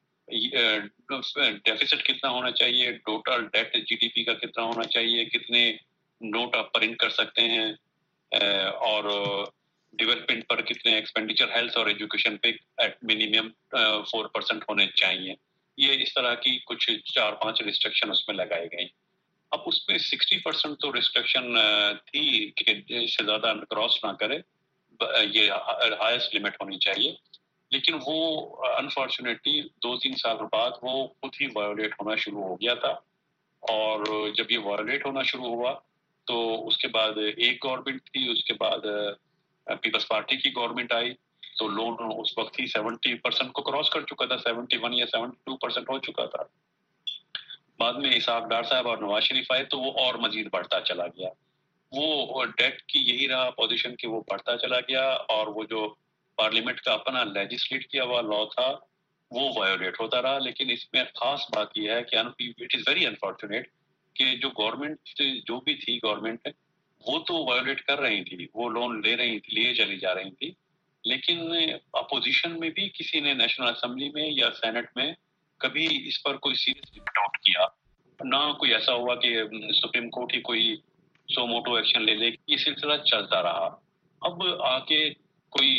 S15: डेफिसिट कितना होना चाहिए, टोटल डेट जीडीपी का कितना होना चाहिए, कितने नोट आप प्रिंट कर सकते हैं और डेवलपमेंट पर कितने एक्सपेंडिचर हेल्थ और एजुकेशन पे एट मिनिमम फोर परसेंट होने चाहिए। ये इस तरह की कुछ चार पांच रिस्ट्रिक्शन उसमें लगाए गए। अब उसमें सिक्सटी परसेंट तो रिस्ट्रिक्शन थी कि इससे ज्यादा क्रॉस ना करे, ये हाईएस्ट लिमिट होनी चाहिए, लेकिन वो अनफॉर्चुनेटली दो तीन साल बाद वो खुद ही वायोलेट होना शुरू हो गया था। और जब ये वायोलेट होना शुरू हुआ तो उसके बाद एक गवर्नमेंट थी, उसके बाद पीपल्स पार्टी की गवर्नमेंट आई, तो लोन उस वक्त ही सेवेंटी परसेंट को क्रॉस कर चुका था, सेवेंटी वन या सेवेंटी टू परसेंट हो चुका था। बाद में इसहाक डार साहब और नवाज शरीफ आए तो वो और मजीद बढ़ता चला गया। वो डेट की यही रहा पोजीशन कि वो बढ़ता चला गया, और वो जो पार्लियामेंट का अपना लेजिस्लेट किया हुआ लॉ था वो वायोलेट होता रहा। लेकिन इसमें खास बात यह है कि इट इज वेरी अनफॉर्चुनेट कि जो गवर्नमेंट जो भी थी गवर्नमेंट वो तो वायोलेट कर रही थी, वो लोन ले रही थी, लिए चली जा रही थी, लेकिन अपोजिशन में भी किसी ने नेशनल असेंबली में या सेनेट में कभी इस पर कोई सीरियस डिबेट आउट किया ना। कोई ऐसा हुआ कि सुप्रीम कोर्ट ही कोई सो मोटो एक्शन ले ले, ये सिलसिला चलता रहा। अब आके कोई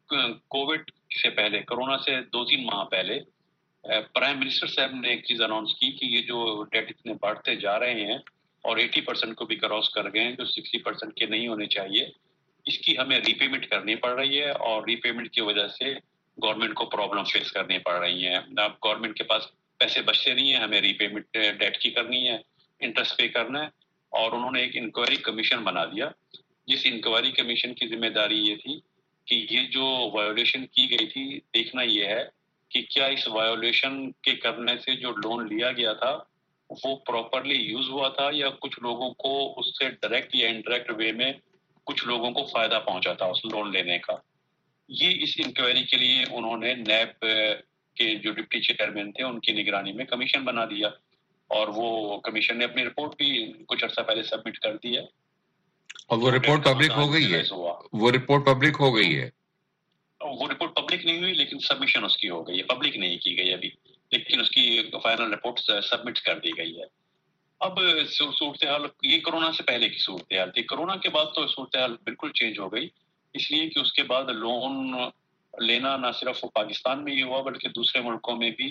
S15: कोविड से पहले, कोरोना से दो तीन माह पहले प्राइम मिनिस्टर साहब ने एक चीज अनाउंस की कि ये जो डेट इतने बढ़ते जा रहे हैं और अस्सी परसेंट को भी क्रॉस कर गए हैं, जो साठ परसेंट के नहीं होने चाहिए, इसकी हमें रीपेमेंट करनी पड़ रही है, और रीपेमेंट की वजह से गवर्नमेंट को प्रॉब्लम फेस करनी पड़ रही है। अब गवर्नमेंट के पास पैसे बचते नहीं है, हमें रीपेमेंट डेट की करनी है, इंटरेस्ट पे करना है। और उन्होंने एक इंक्वायरी कमीशन बना दिया, जिस इंक्वायरी कमीशन की जिम्मेदारी ये थी कि ये जो वायोलेशन की गई थी, देखना ये है कि क्या इस वायोलेशन के करने से जो लोन लिया गया था वो प्रॉपरली यूज हुआ था, या कुछ लोगों को उससे डायरेक्ट या इनडायरेक्ट वे में कुछ लोगों को फायदा पहुंचा था उस लोन लेने का। ये इस इंक्वायरी के लिए उन्होंने नैब के जो डिप्टी चेयरमैन थे उनकी निगरानी में कमीशन बना दिया, और वो कमीशन ने अपनी रिपोर्ट भी कुछ अर्सा पहले सबमिट कर दी है।
S14: और वो रिपोर्ट पब्लिक हो गई है? वो रिपोर्ट पब्लिक हो गई है?
S15: वो रिपोर्ट पब्लिक नहीं हुई, लेकिन सबमिशन उसकी हो गई है। पब्लिक नहीं की गई अभी, लेकिन उसकी फाइनल रिपोर्ट सबमिट कर दी गई है। अब सूरत हाल ये कोरोना से पहले की सूरत हाल थी, कोरोना के बाद तो सूरत हाल बिल्कुल चेंज हो गई, इसलिए कि उसके बाद लोन लेना ना सिर्फ पाकिस्तान में ही हुआ बल्कि दूसरे मुल्कों में भी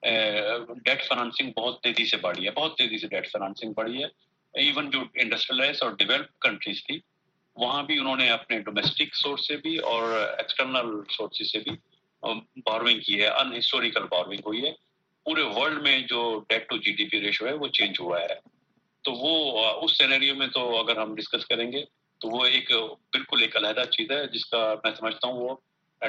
S15: डेट फाइनेंसिंग बहुत तेजी से बढ़ी है, बहुत तेजी से डेट फाइनेंसिंग बढ़ी है। इवन जो इंडस्ट्रियलाइज और डेवलप्ड कंट्रीज थी वहां भी उन्होंने अपने डोमेस्टिक सोर्स से भी और एक्सटर्नल सोर्सेज से भी बोरोइंग की है, अनहिस्टोरिकल बोरोइंग हुई है। पूरे वर्ल्ड में जो डेट टू जीडीपी रेशो है वो चेंज हुआ है। तो वो उस सिनेरियो में तो अगर हम डिस्कस करेंगे तो वो एक बिल्कुल एक अलहदा चीज है, जिसका मैं समझता हूँ वो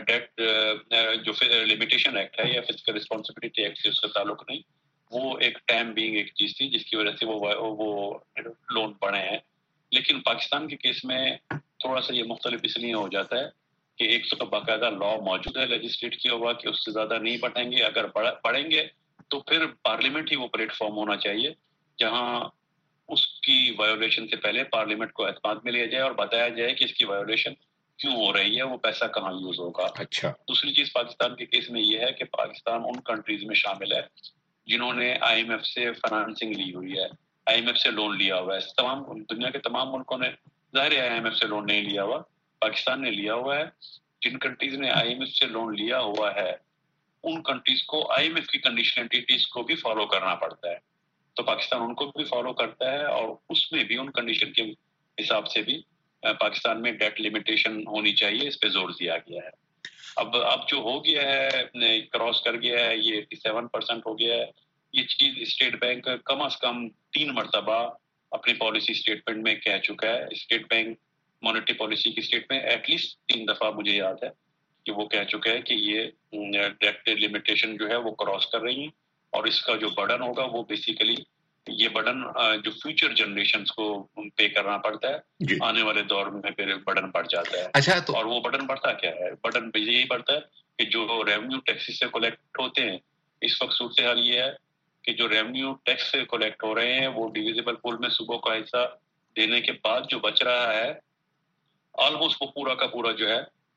S15: डेट जो लिमिटेशन एक्ट है या फिजिकल रिस्पॉन्सिबिलिटी एक्ट से उसका ताल्लुक नहीं, वो एक टाइम बीइंग एक चीज थी जिसकी वजह से वो वो लोन बढ़े हैं। लेकिन पाकिस्तान के केस में थोड़ा सा ये मुख्तलिफ इसलिए हो जाता है कि एक तो बाकायदा लॉ मौजूद है लेजिस्लेट किया हुआ कि उससे ज्यादा नहीं बढ़ेंगे, अगर बढ़ेंगे तो फिर पार्लियामेंट ही वो प्लेटफॉर्म होना चाहिए जहां उसकी वायोलेशन से पहले पार्लियामेंट को एतमाद में लिया जाए और बताया जाए कि इसकी वायोलेशन क्यों हो रही है, वो पैसा कहाँ यूज होगा।
S14: अच्छा,
S15: दूसरी चीज पाकिस्तान के केस में ये है कि पाकिस्तान उन कंट्रीज में शामिल है जिन्होंने आईएमएफ से फाइनेंसिंग ली हुई है, आईएमएफ से लोन लिया हुआ है। तमाम दुनिया के तमाम मुल्कों ने जाहिर है आईएमएफ से लोन नहीं लिया हुआ, पाकिस्तान ने लिया हुआ है। जिन कंट्रीज ने आईएमएफ से लोन लिया हुआ है उन कंट्रीज को आईएमएफ की कंडीशनलिटीज को भी फॉलो करना पड़ता है, तो पाकिस्तान उनको भी फॉलो करता है और उसमें भी उन कंडीशन के हिसाब से भी पाकिस्तान में डेट लिमिटेशन होनी चाहिए, इस पे जोर दिया गया है। अब अब जो हो गया है, क्रॉस कर गया है, ये सत्तासी परसेंट हो गया है। ये चीज स्टेट बैंक कम अज कम तीन मरतबा अपनी पॉलिसी स्टेटमेंट में कह चुका है। स्टेट बैंक मॉनेटरी पॉलिसी की स्टेटमेंट एटलीस्ट तीन दफा मुझे याद है कि वो कह चुका है कि ये डेट लिमिटेशन जो है वो क्रॉस कर रही है, और इसका जो बर्डन होगा वो बेसिकली ये बर्डन जो फ्यूचर जनरेशंस को पे करना पड़ता है, आने वाले दौर में फिर बर्डन बढ़ जाता है।
S14: अच्छा, तो
S15: और वो बर्डन बढ़ता क्या है? बर्डन यही बढ़ता है कि जो रेवेन्यू टैक्सेस से कलेक्ट होते हैं, इस वक्त सूरत हाल ये है कि जो रेवेन्यू टैक्स से कलेक्ट हो रहे हैं वो डिविजिबल पूल में सुबह का हिस्सा देने के बाद जो बच रहा है ऑलमोस्ट वो पूरा का पूरा जो है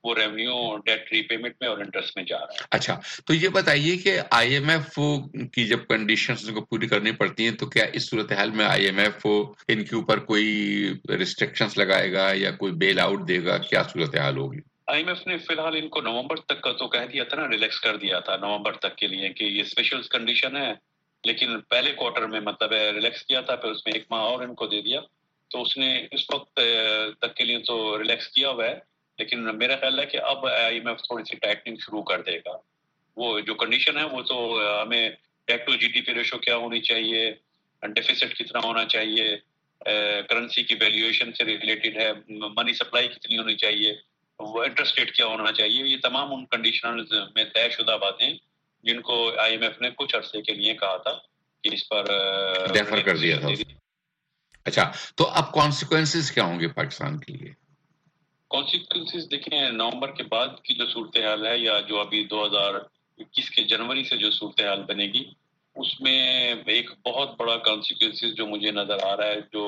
S15: وہ ریونیو ڈیٹ ری پیمنٹ میں اور انٹرسٹ میں جا رہا ہے.
S14: اچھا، تو یہ بتائیے کہ آئی ایم ایف کی جب کنڈیشنز کو پوری کرنی پڑتی ہیں تو کیا اس صورتحال میں آئی ایم ایف ان کے اوپر کوئی ریسٹرکشنز لگائے گا یا کوئی بیل آؤٹ دے گا؟ کیا صورتحال ہوگی؟
S15: آئی ایم ایف نے فی الحال ان کو نومبر تک کا تو کہہ دیا تھا نا، ریلیکس کر دیا تھا نومبر تک کے لیے کہ یہ اسپیشل کنڈیشن ہے، لیکن پہلے کوارٹر میں مطلب ہے ریلیکس کیا تھا، پھر اس میں ایک ماہ اور ان کو دے دیا. تو اس نے اس وقت تک کے لیے تو ریلیکس کیا ہوا ہے، لیکن میرا خیال ہے کہ اب آئی ایم ایف تھوڑی سی ٹائٹنگ شروع کر دے گا. وہ جو کنڈیشن ہے وہ تو ہمیں debt to G D P ratio کیا ہونی چاہیے، ڈیفیسٹ کتنا ہونا چاہیے، کرنسی کی ویلیویشن سے ریلیٹڈ ہے، منی سپلائی کتنی ہونی چاہیے، وہ انٹرسٹ ریٹ کیا ہونا چاہیے، یہ تمام ان کنڈیشنز میں طے شدہ باتیں جن کو آئی ایم ایف نے کچھ عرصے کے لیے کہا تھا کہ اس پر
S14: ڈیفر کر دیا تھا. اچھا، تو اب کانسیکوینسز کیا ہوں گے پاکستان کے لیے؟
S15: کانسیکوینسز دیکھیں، نومبر کے بعد کی جو صورتحال ہے یا جو ابھی دو ہزار اکیس کے جنوری سے جو صورتحال بنے گی، اس میں ایک بہت بڑا کانسیکوینسز جو مجھے نظر آ رہا ہے، جو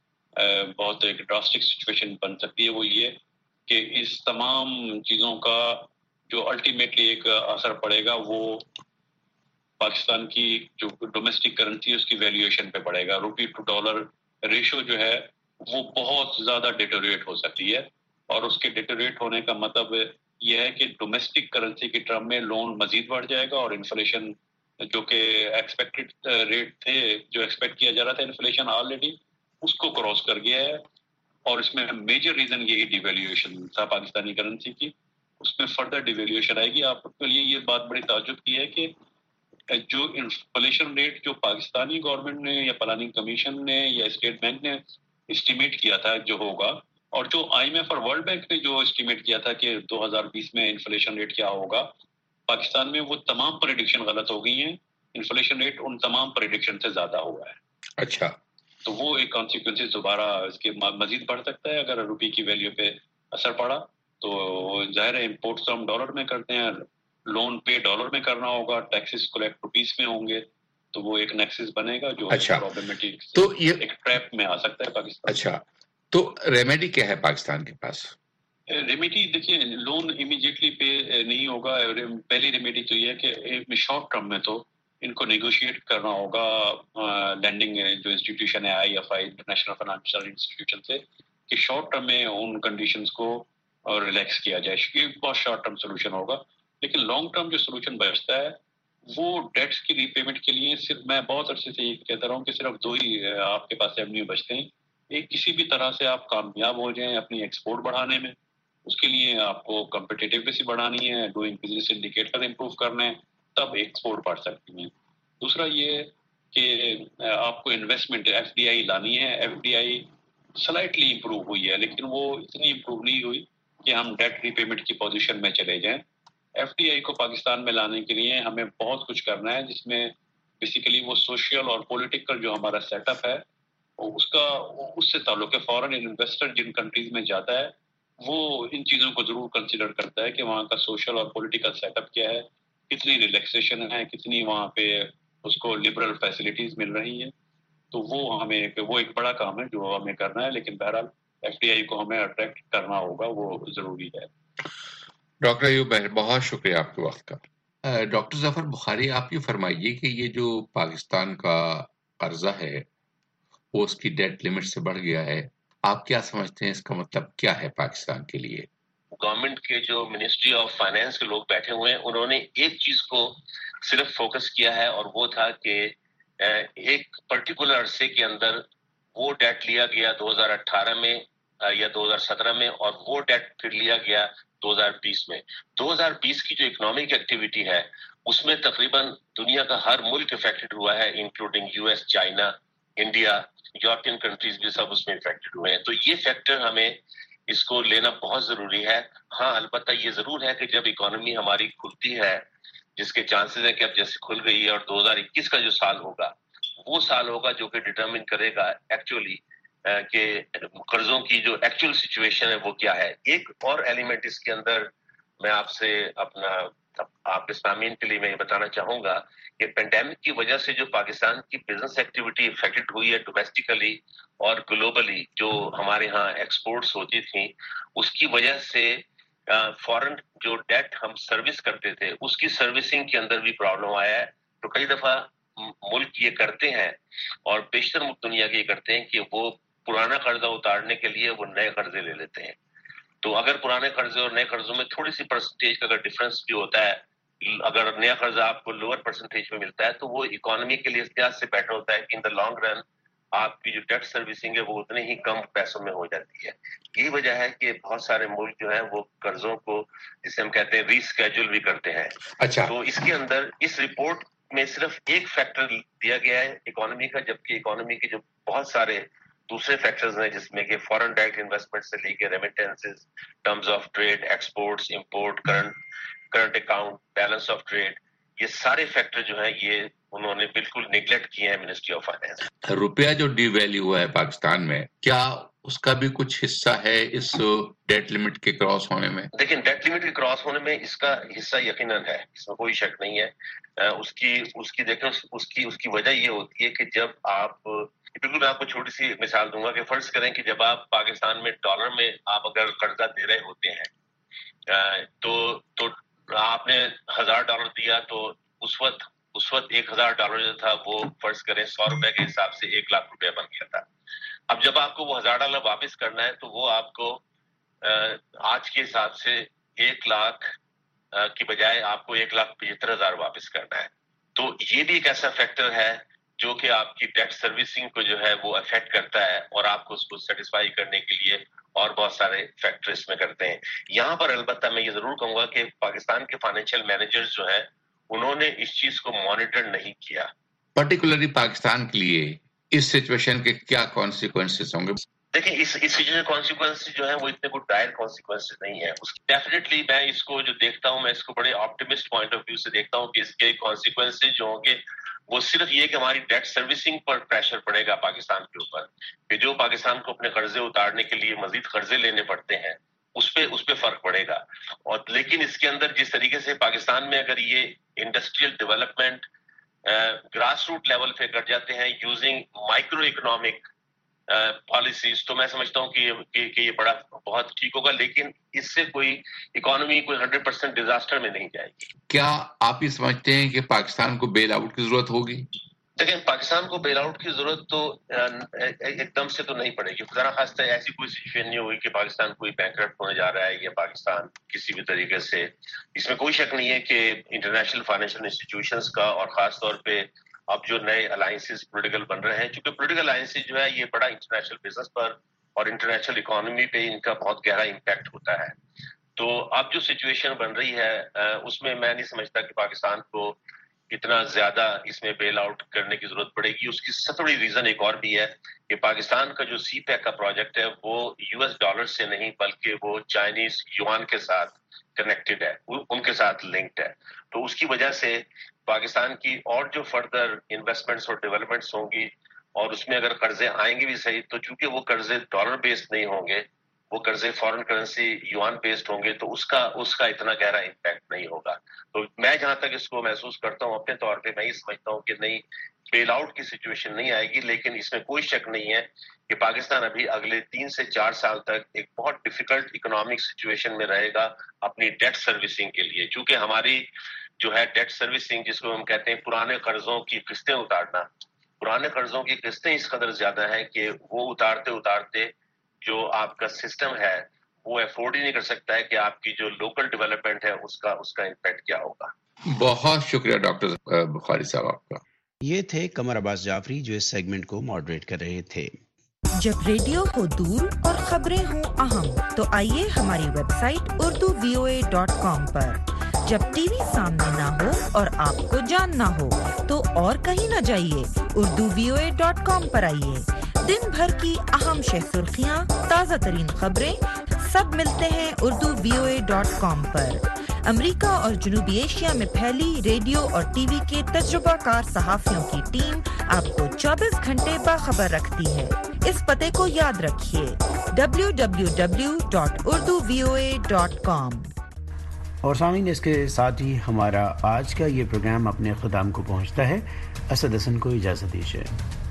S15: بہت ایک ڈراسٹک سچویشن بن سکتی ہے، وہ یہ کہ اس تمام چیزوں کا جو الٹیمیٹلی ایک اثر پڑے گا وہ پاکستان کی جو ڈومیسٹک کرنسی ہے اس کی ویلیویشن پہ پڑے گا. روپی ٹو ڈالر ریشو جو ہے وہ بہت زیادہ ڈیٹوریٹ ہو سکتی ہے، اور اس کے ڈیٹوریٹ ہونے کا مطلب یہ ہے کہ ڈومیسٹک کرنسی کے ٹرم میں لون مزید بڑھ جائے گا، اور انفلیشن جو کہ ایکسپیکٹڈ ریٹ تھے، جو ایکسپیکٹ کیا جا رہا تھا انفلیشن آلریڈی اس کو کراس کر گیا ہے. اور اس میں میجر ریزن یہی ڈیویلیویشن تھا پاکستانی کرنسی کی، اس میں فردر ڈیویلیویشن آئے گی. آپ کے لیے یہ بات بڑی تعجب کی ہے کہ جو انفلیشن ریٹ جو پاکستانی گورنمنٹ نے یا پلاننگ کمیشن نے یا اسٹیٹ بینک نے اسٹیمیٹ کیا تھا جو ہوگا، اور جو آئی ایم ایف اور ورلڈ بینک نے جو اسٹیمیٹ کیا تھا کہ دو ہزار بیس میں انفلیشن ریٹ کیا ہوگا، پاکستان میں وہ تمام پریڈکشن غلط ہو گئی ہیں. انفلیشن ریٹ ان تمام پریڈکشن سے زیادہ ہوا ہے.
S14: اچھا،
S15: تو وہ ایک کانسیکوینس دوبارہ اس کے مزید بڑھ سکتا ہے. اگر روپی کی ویلیو پہ اثر پڑا تو ظاہر ہے امپورٹس ہم ڈالر میں کرتے ہیں، لون پے ڈالر میں کرنا ہوگا، ٹیکسز کلیکٹ روپیز میں ہوں گے، تو وہ ایک نیکسس بنے گا جو پرابلمٹک
S14: تو یہ
S15: ایک ٹریپ میں آ سکتا ہے پاکستان.
S14: اچھا، تو ریمیڈی کیا ہے پاکستان کے پاس؟
S15: ریمیڈی دیکھیے، لون امیڈیٹلی پے نہیں ہوگا. پہلی ریمیڈی تو یہ ہے کہ شارٹ ٹرم میں تو ان کو نیگوشیٹ کرنا ہوگا لینڈنگ جو انسٹیٹیوشن ہے I F I international financial institution سے، کہ شارٹ ٹرم میں ان کنڈیشنز کو ریلیکس کیا جائے. یہ بہت شارٹ ٹرم سولوشن ہوگا. لیکن لانگ ٹرم جو سولوشن بچتا ہے وہ ڈیٹس کی ری پیمنٹ کے لیے صرف میں بہت عرصے سے یہ کہتا رہا ہوں کہ صرف دو ہی آپ کے پاس ایونیو بچتے ہیں. ایک، کسی بھی طرح سے آپ کامیاب ہو جائیں اپنی ایکسپورٹ بڑھانے میں، اس کے لیے آپ کو کمپٹیٹیوسی بڑھانی ہے، ڈوئنگ بزنس انڈیکیٹر امپروو کرنا ہے، تب ایکسپورٹ بڑھ سکتی ہیں. دوسرا یہ کہ آپ کو انویسٹمنٹ ایف ڈی آئی لانی ہے. F D I slightly improve ہوئی ہے، لیکن وہ اتنی امپروو نہیں ہوئی کہ ہم ڈیٹ ری پیمنٹ کی پوزیشن میں چلے جائیں. ایف ڈی آئی کو پاکستان میں لانے کے لیے ہمیں بہت کچھ کرنا ہے، جس میں بیسیکلی وہ سوشل اور پولیٹیکل جو ہمارا سیٹ اپ ہے اس کا اس سے تعلق ہے. فارن انویسٹر جن کنٹریز میں جاتا ہے وہ ان چیزوں کو ضرور کنسیڈر کرتا ہے کہ وہاں کا سوشل اور پولیٹیکل سیٹ اپ کیا ہے، کتنی ریلیکسیشن ہے، کتنی وہاں پہ اس کو لبرل فیسلٹیز مل رہی ہیں. تو وہ ہمیں وہ ایک بڑا کام ہے جو ہمیں کرنا ہے. لیکن بہرحال ایف ڈی آئی کو ہمیں اٹریکٹ کرنا ہوگا، وہ ضروری ہے.
S14: ڈاکٹر ایوب، بہت شکریہ آپ کے وقت کا. ڈاکٹر ظفر بخاری، آپ یہ فرمائیے کہ یہ جو پاکستان کا قرضہ ہے وہ اس کی ڈیٹ لمٹ سے بڑھ گیا ہے، آپ کیا سمجھتے ہیں اس کا مطلب کیا ہے پاکستان کے لیے؟
S16: گورنمنٹ کے جو منسٹری آف فائنانس کے لوگ بیٹھے ہوئے ہیں انہوں نے ایک چیز کو صرف فوکس کیا ہے، اور وہ تھا کہ ایک پرٹیکولر عرصے کے اندر وہ ڈیٹ لیا گیا دو ہزار اٹھارہ میں یا دو ہزار سترہ میں، اور وہ ڈیٹ پھر لیا گیا دو ہزار بیس میں. دو ہزار بیس کی جو اکنامک ایکٹیویٹی ہے اس میں تقریباً دنیا کا ہر ملک افیکٹڈ ہوا ہے، including U S, China, India, European countries بھی سب اس میں افیکٹڈ ہوئے ہیں. تو یہ فیکٹر ہمیں اس کو لینا بہت ضروری ہے. ہاں البتہ یہ ضرور ہے کہ جب اکانومی ہماری کھلتی ہے، جس کے چانسز ہیں کہ اب جیسے کھل گئی ہے، اور دو ہزار اکیس کا جو سال ہوگا وہ سال ہوگا جو کہ ڈٹرمن کرے گا ایکچولی کہ قرضوں کی جو ایکچوئل سچویشن ہے وہ کیا ہے. ایک اور ایلیمنٹ اس کے اندر میں آپ سے اپنا آپ اسلامین کے لیے میں یہ بتانا چاہوں گا کہ پینڈیمک کی وجہ سے جو پاکستان کی بزنس ایکٹیویٹی افیکٹڈ ہوئی ہے ڈومیسٹیکلی اور گلوبلی، جو ہمارے ہاں ایکسپورٹس ہوتی تھیں، اس کی وجہ سے फॉरेन जो डेट हम सर्विस करते थे उसकी सर्विसिंग के अंदर भी प्रॉब्लम आया है। तो कई दफा मुल्क ये करते हैं और बेशतर मुल्क दुनिया के ये करते हैं कि वो पुराना कर्जा उतारने के लिए वो नए कर्जे ले लेते हैं। तो अगर पुराने कर्जे और नए कर्जों में थोड़ी सी परसेंटेज का अगर डिफरेंस भी होता है, अगर नया कर्जा आपको लोअर परसेंटेज में मिलता है तो वो इकोनॉमी के लिए इस लिहाज से बेटर होता है कि इन द लॉन्ग रन आपकी जो डेट सर्विसिंग है वो उतने ही कम पैसों में हो जाती है। यही वजह है कि बहुत सारे मुल्क जो है वो कर्जों को जिसे हम कहते हैं रीस्केड्यूल भी करते हैं।
S14: अच्छा,
S16: तो इसके अंदर इस रिपोर्ट में सिर्फ एक फैक्टर दिया गया है इकोनॉमी का, जबकि इकोनॉमी के जो बहुत सारे दूसरे फैक्टर्स हैं जिसमें कि फॉरेन डायरेक्ट इन्वेस्टमेंट से लेकर remittances, terms of trade, exports, import, current current account, balance of trade, ये सारे फैक्टर जो है ये उन्होंने बिल्कुल निगलेक्ट किए हैं मिनिस्ट्री ऑफ फाइनेंस।
S14: रुपया जो डिवैल्यू हुआ है पाकिस्तान में, क्या उसका भी कुछ हिस्सा है इस डेट लिमिट के क्रॉस होने में?
S16: देखिए, डेट लिमिट के क्रॉस होने में इसका हिस्सा यकीनन है, इसमें कोई शक नहीं है। उसकी उसकी देखें उसकी उसकी वजह ये होती है कि जब आप, बिल्कुल मैं आपको छोटी सी मिसाल दूंगा कि फर्ज करें कि जब आप पाकिस्तान में डॉलर में आप अगर कर्जा दे रहे होते हैं तो तो आपने हजार डॉलर दिया तो उस वक्त उस वक्त एक हजार डॉलर जो था वो फर्ज करें सौ रुपए के हिसाब से एक लाख रुपया बन गया था। अब जब आपको वो हजार डॉलर वापस करना है तो वो आपको आज के हिसाब से एक लाख की बजाय आपको एक लाख पचहत्तर हजार वापस करना है। तो ये भी एक ऐसा फैक्टर है जो कि आपकी डेट सर्विसिंग को जो है वो अफेक्ट करता है और आपको उसको सेटिस्फाई करने के लिए और बहुत सारे फैक्टर इसमें करते हैं। यहाँ पर अलबत्ता मैं ये जरूर कहूंगा कि पाकिस्तान के फाइनेंशियल मैनेजर्स जो है उन्होंने इस चीज को मॉनिटर नहीं किया।
S14: पर्टिकुलरली पाकिस्तान के लिए इस सिचुएशन के क्या कॉन्सिक्वेंसेस होंगे?
S16: देखिए, इस इस सिचुएशन कॉन्सिक्वेंसेस जो है वो इतने कुछ डायर कॉन्सिक्वेंसेस नहीं है। डेफिनेटली मैं इसको जो देखता हूँ, मैं इसको बड़े ऑप्टिमिस्ट पॉइंट ऑफ व्यू से देखता हूँ कि इसके कॉन्सिक्वेंसेस जो होंगे वो सिर्फ ये कि हमारी डेट सर्विसिंग पर प्रेशर पड़ेगा पाकिस्तान के ऊपर, कि जो पाकिस्तान को अपने कर्जे उतारने के लिए मजीद कर्जे लेने पड़ते हैं उस पे उस पे फर्क पड़ेगा। और लेकिन इसके अंदर जिस तरीके से पाकिस्तान में अगर ये industrial development grass root level पे कर जाते हैं यूजिंग माइक्रो इकोनॉमिक पॉलिसीज, तो मैं समझता हूँ कि, कि, कि ये बड़ा बहुत ठीक होगा। लेकिन इससे कोई इकोनॉमी कोई हंड्रेड परसेंट डिजास्टर में नहीं जाएगी।
S14: क्या आप ये समझते हैं कि पाकिस्तान को बेल आउट की जरूरत होगी?
S16: देखिए, पाकिस्तान को बेल आउट की जरूरत तो एकदम से तो नहीं पड़ेगी। खुदा ना खास्ता ऐसी कोई सिचुएशन नहीं होगी कि पाकिस्तान कोई बैंकरप्ट होने जा रहा है या पाकिस्तान किसी भी तरीके से, इसमें कोई शक नहीं है कि इंटरनेशनल फाइनेंशियल इंस्टीट्यूशंस का और खास तौर पे अब जो नए अलायंसेस पॉलिटिकल बन रहे हैं, क्योंकि पॉलिटिकल अलायंसेस जो है ये बड़ा इंटरनेशनल बिजनेस पर और इंटरनेशनल इकोनॉमी पे इनका बहुत गहरा इम्पैक्ट होता है। तो अब जो सिचुएशन बन रही है उसमें मैं नहीं समझता कि पाकिस्तान को इतना ज्यादा इसमें बेल आउट करने की जरूरत पड़ेगी। उसकी सबसे बड़ी रीजन एक और भी है कि पाकिस्तान का जो सी पैक का प्रोजेक्ट है वो यूएस डॉलर से नहीं बल्कि वो चाइनीज युआन के साथ कनेक्टेड है, उनके साथ लिंक्ड है। तो उसकी वजह से पाकिस्तान की और जो फर्दर इन्वेस्टमेंट्स और डेवलपमेंट्स होंगी और उसमें अगर कर्जे आएंगे भी सही, तो चूंकि वो कर्जे डॉलर बेस्ड नहीं होंगे, वो कर्जे फॉरेन करेंसी युआन बेस्ड होंगे, तो उसका उसका इतना गहरा इम्पैक्ट नहीं होगा। तो मैं जहां तक इसको महसूस करता हूं अपने तौर पे, मैं ये समझता हूं कि नहीं, बेल आउट की सिचुएशन नहीं आएगी। लेकिन इसमें कोई शक नहीं है कि पाकिस्तान अभी अगले तीन से चार साल तक एक बहुत डिफिकल्ट इकोनॉमिक सिचुएशन में रहेगा अपनी डेट सर्विसिंग के लिए। चूंकि हमारी जो है डेट सर्विसिंग, जिसको हम कहते हैं पुराने कर्जों की किस्तें उतारना, पुराने कर्जों की किस्तें इस कदर ज्यादा है कि वो उतारते उतारते जो आपका सिस्टम है वो अफोर्ड ही नहीं कर सकता है कि आपकी जो लोकल डेवलपमेंट है उसका उसका इम्पैक्ट क्या होगा।
S14: बहुत शुक्रिया डॉक्टर बुखारी साहब आपका।
S3: ये थे कमर अब्बास जाफरी जो इस सेगमेंट को मॉडरेट कर रहे थे।
S6: जब रेडियो हो दूर और खबरें हों अहम, तो आइए हमारी website Urdu V O A dot com पर। जब टीवी सामने ना हो और आपको जानना हो तो और कहीं न जाइए, Urdu V O A dot com पर आइए। दिन भर की अहम शह सुर्खियां, ताज़ा तरीन खबरें सब मिलते हैं Urdu V O A dot com पर। अमेरिका और जनूबी एशिया में फैली रेडियो और टीवी के तजुर्बाकार सहाफियों की टीम आपको चौबीस घंटे बाखबर रखती है। इस पते को याद रखिए, W W W dot Urdu V O A dot com.
S3: और सामीन, इसके साथ ही हमारा आज का ये प्रोग्राम अपने अख्ताम को पहुंचता है। असद हसन को इजाजत दीजिए।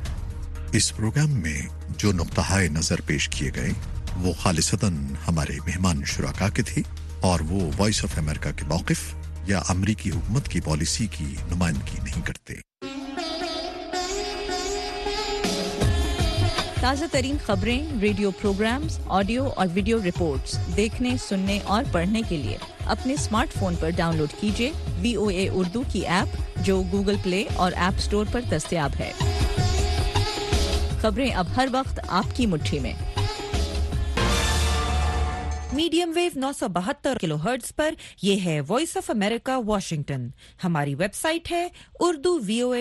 S1: इस प्रोग्राम में जो नुक्ता नजर पेश किए गए वो खालिसतन हमारे मेहमान शुराका के थे और वो वॉइस ऑफ अमेरिका के मौक़िफ़ या अमरीकी हुकूमत की पॉलिसी की नुमाइंदगी नहीं करते।
S8: ताज़ा तरीन खबरें, रेडियो प्रोग्राम्स, ऑडियो और वीडियो रिपोर्ट्स देखने, सुनने और पढ़ने के लिए अपने स्मार्टफोन पर डाउनलोड कीजिए वीओए उर्दू की ऐप, जो गूगल प्ले और ऐप स्टोर पर दस्तयाब है। खबरें अब हर वक्त आपकी मुट्ठी में।
S6: मीडियम वेव नौ सौ बहत्तर किलोहर्ट्ज पर यह है वॉइस ऑफ अमेरिका वाशिंगटन। हमारी वेबसाइट है उर्दू वी ओ ए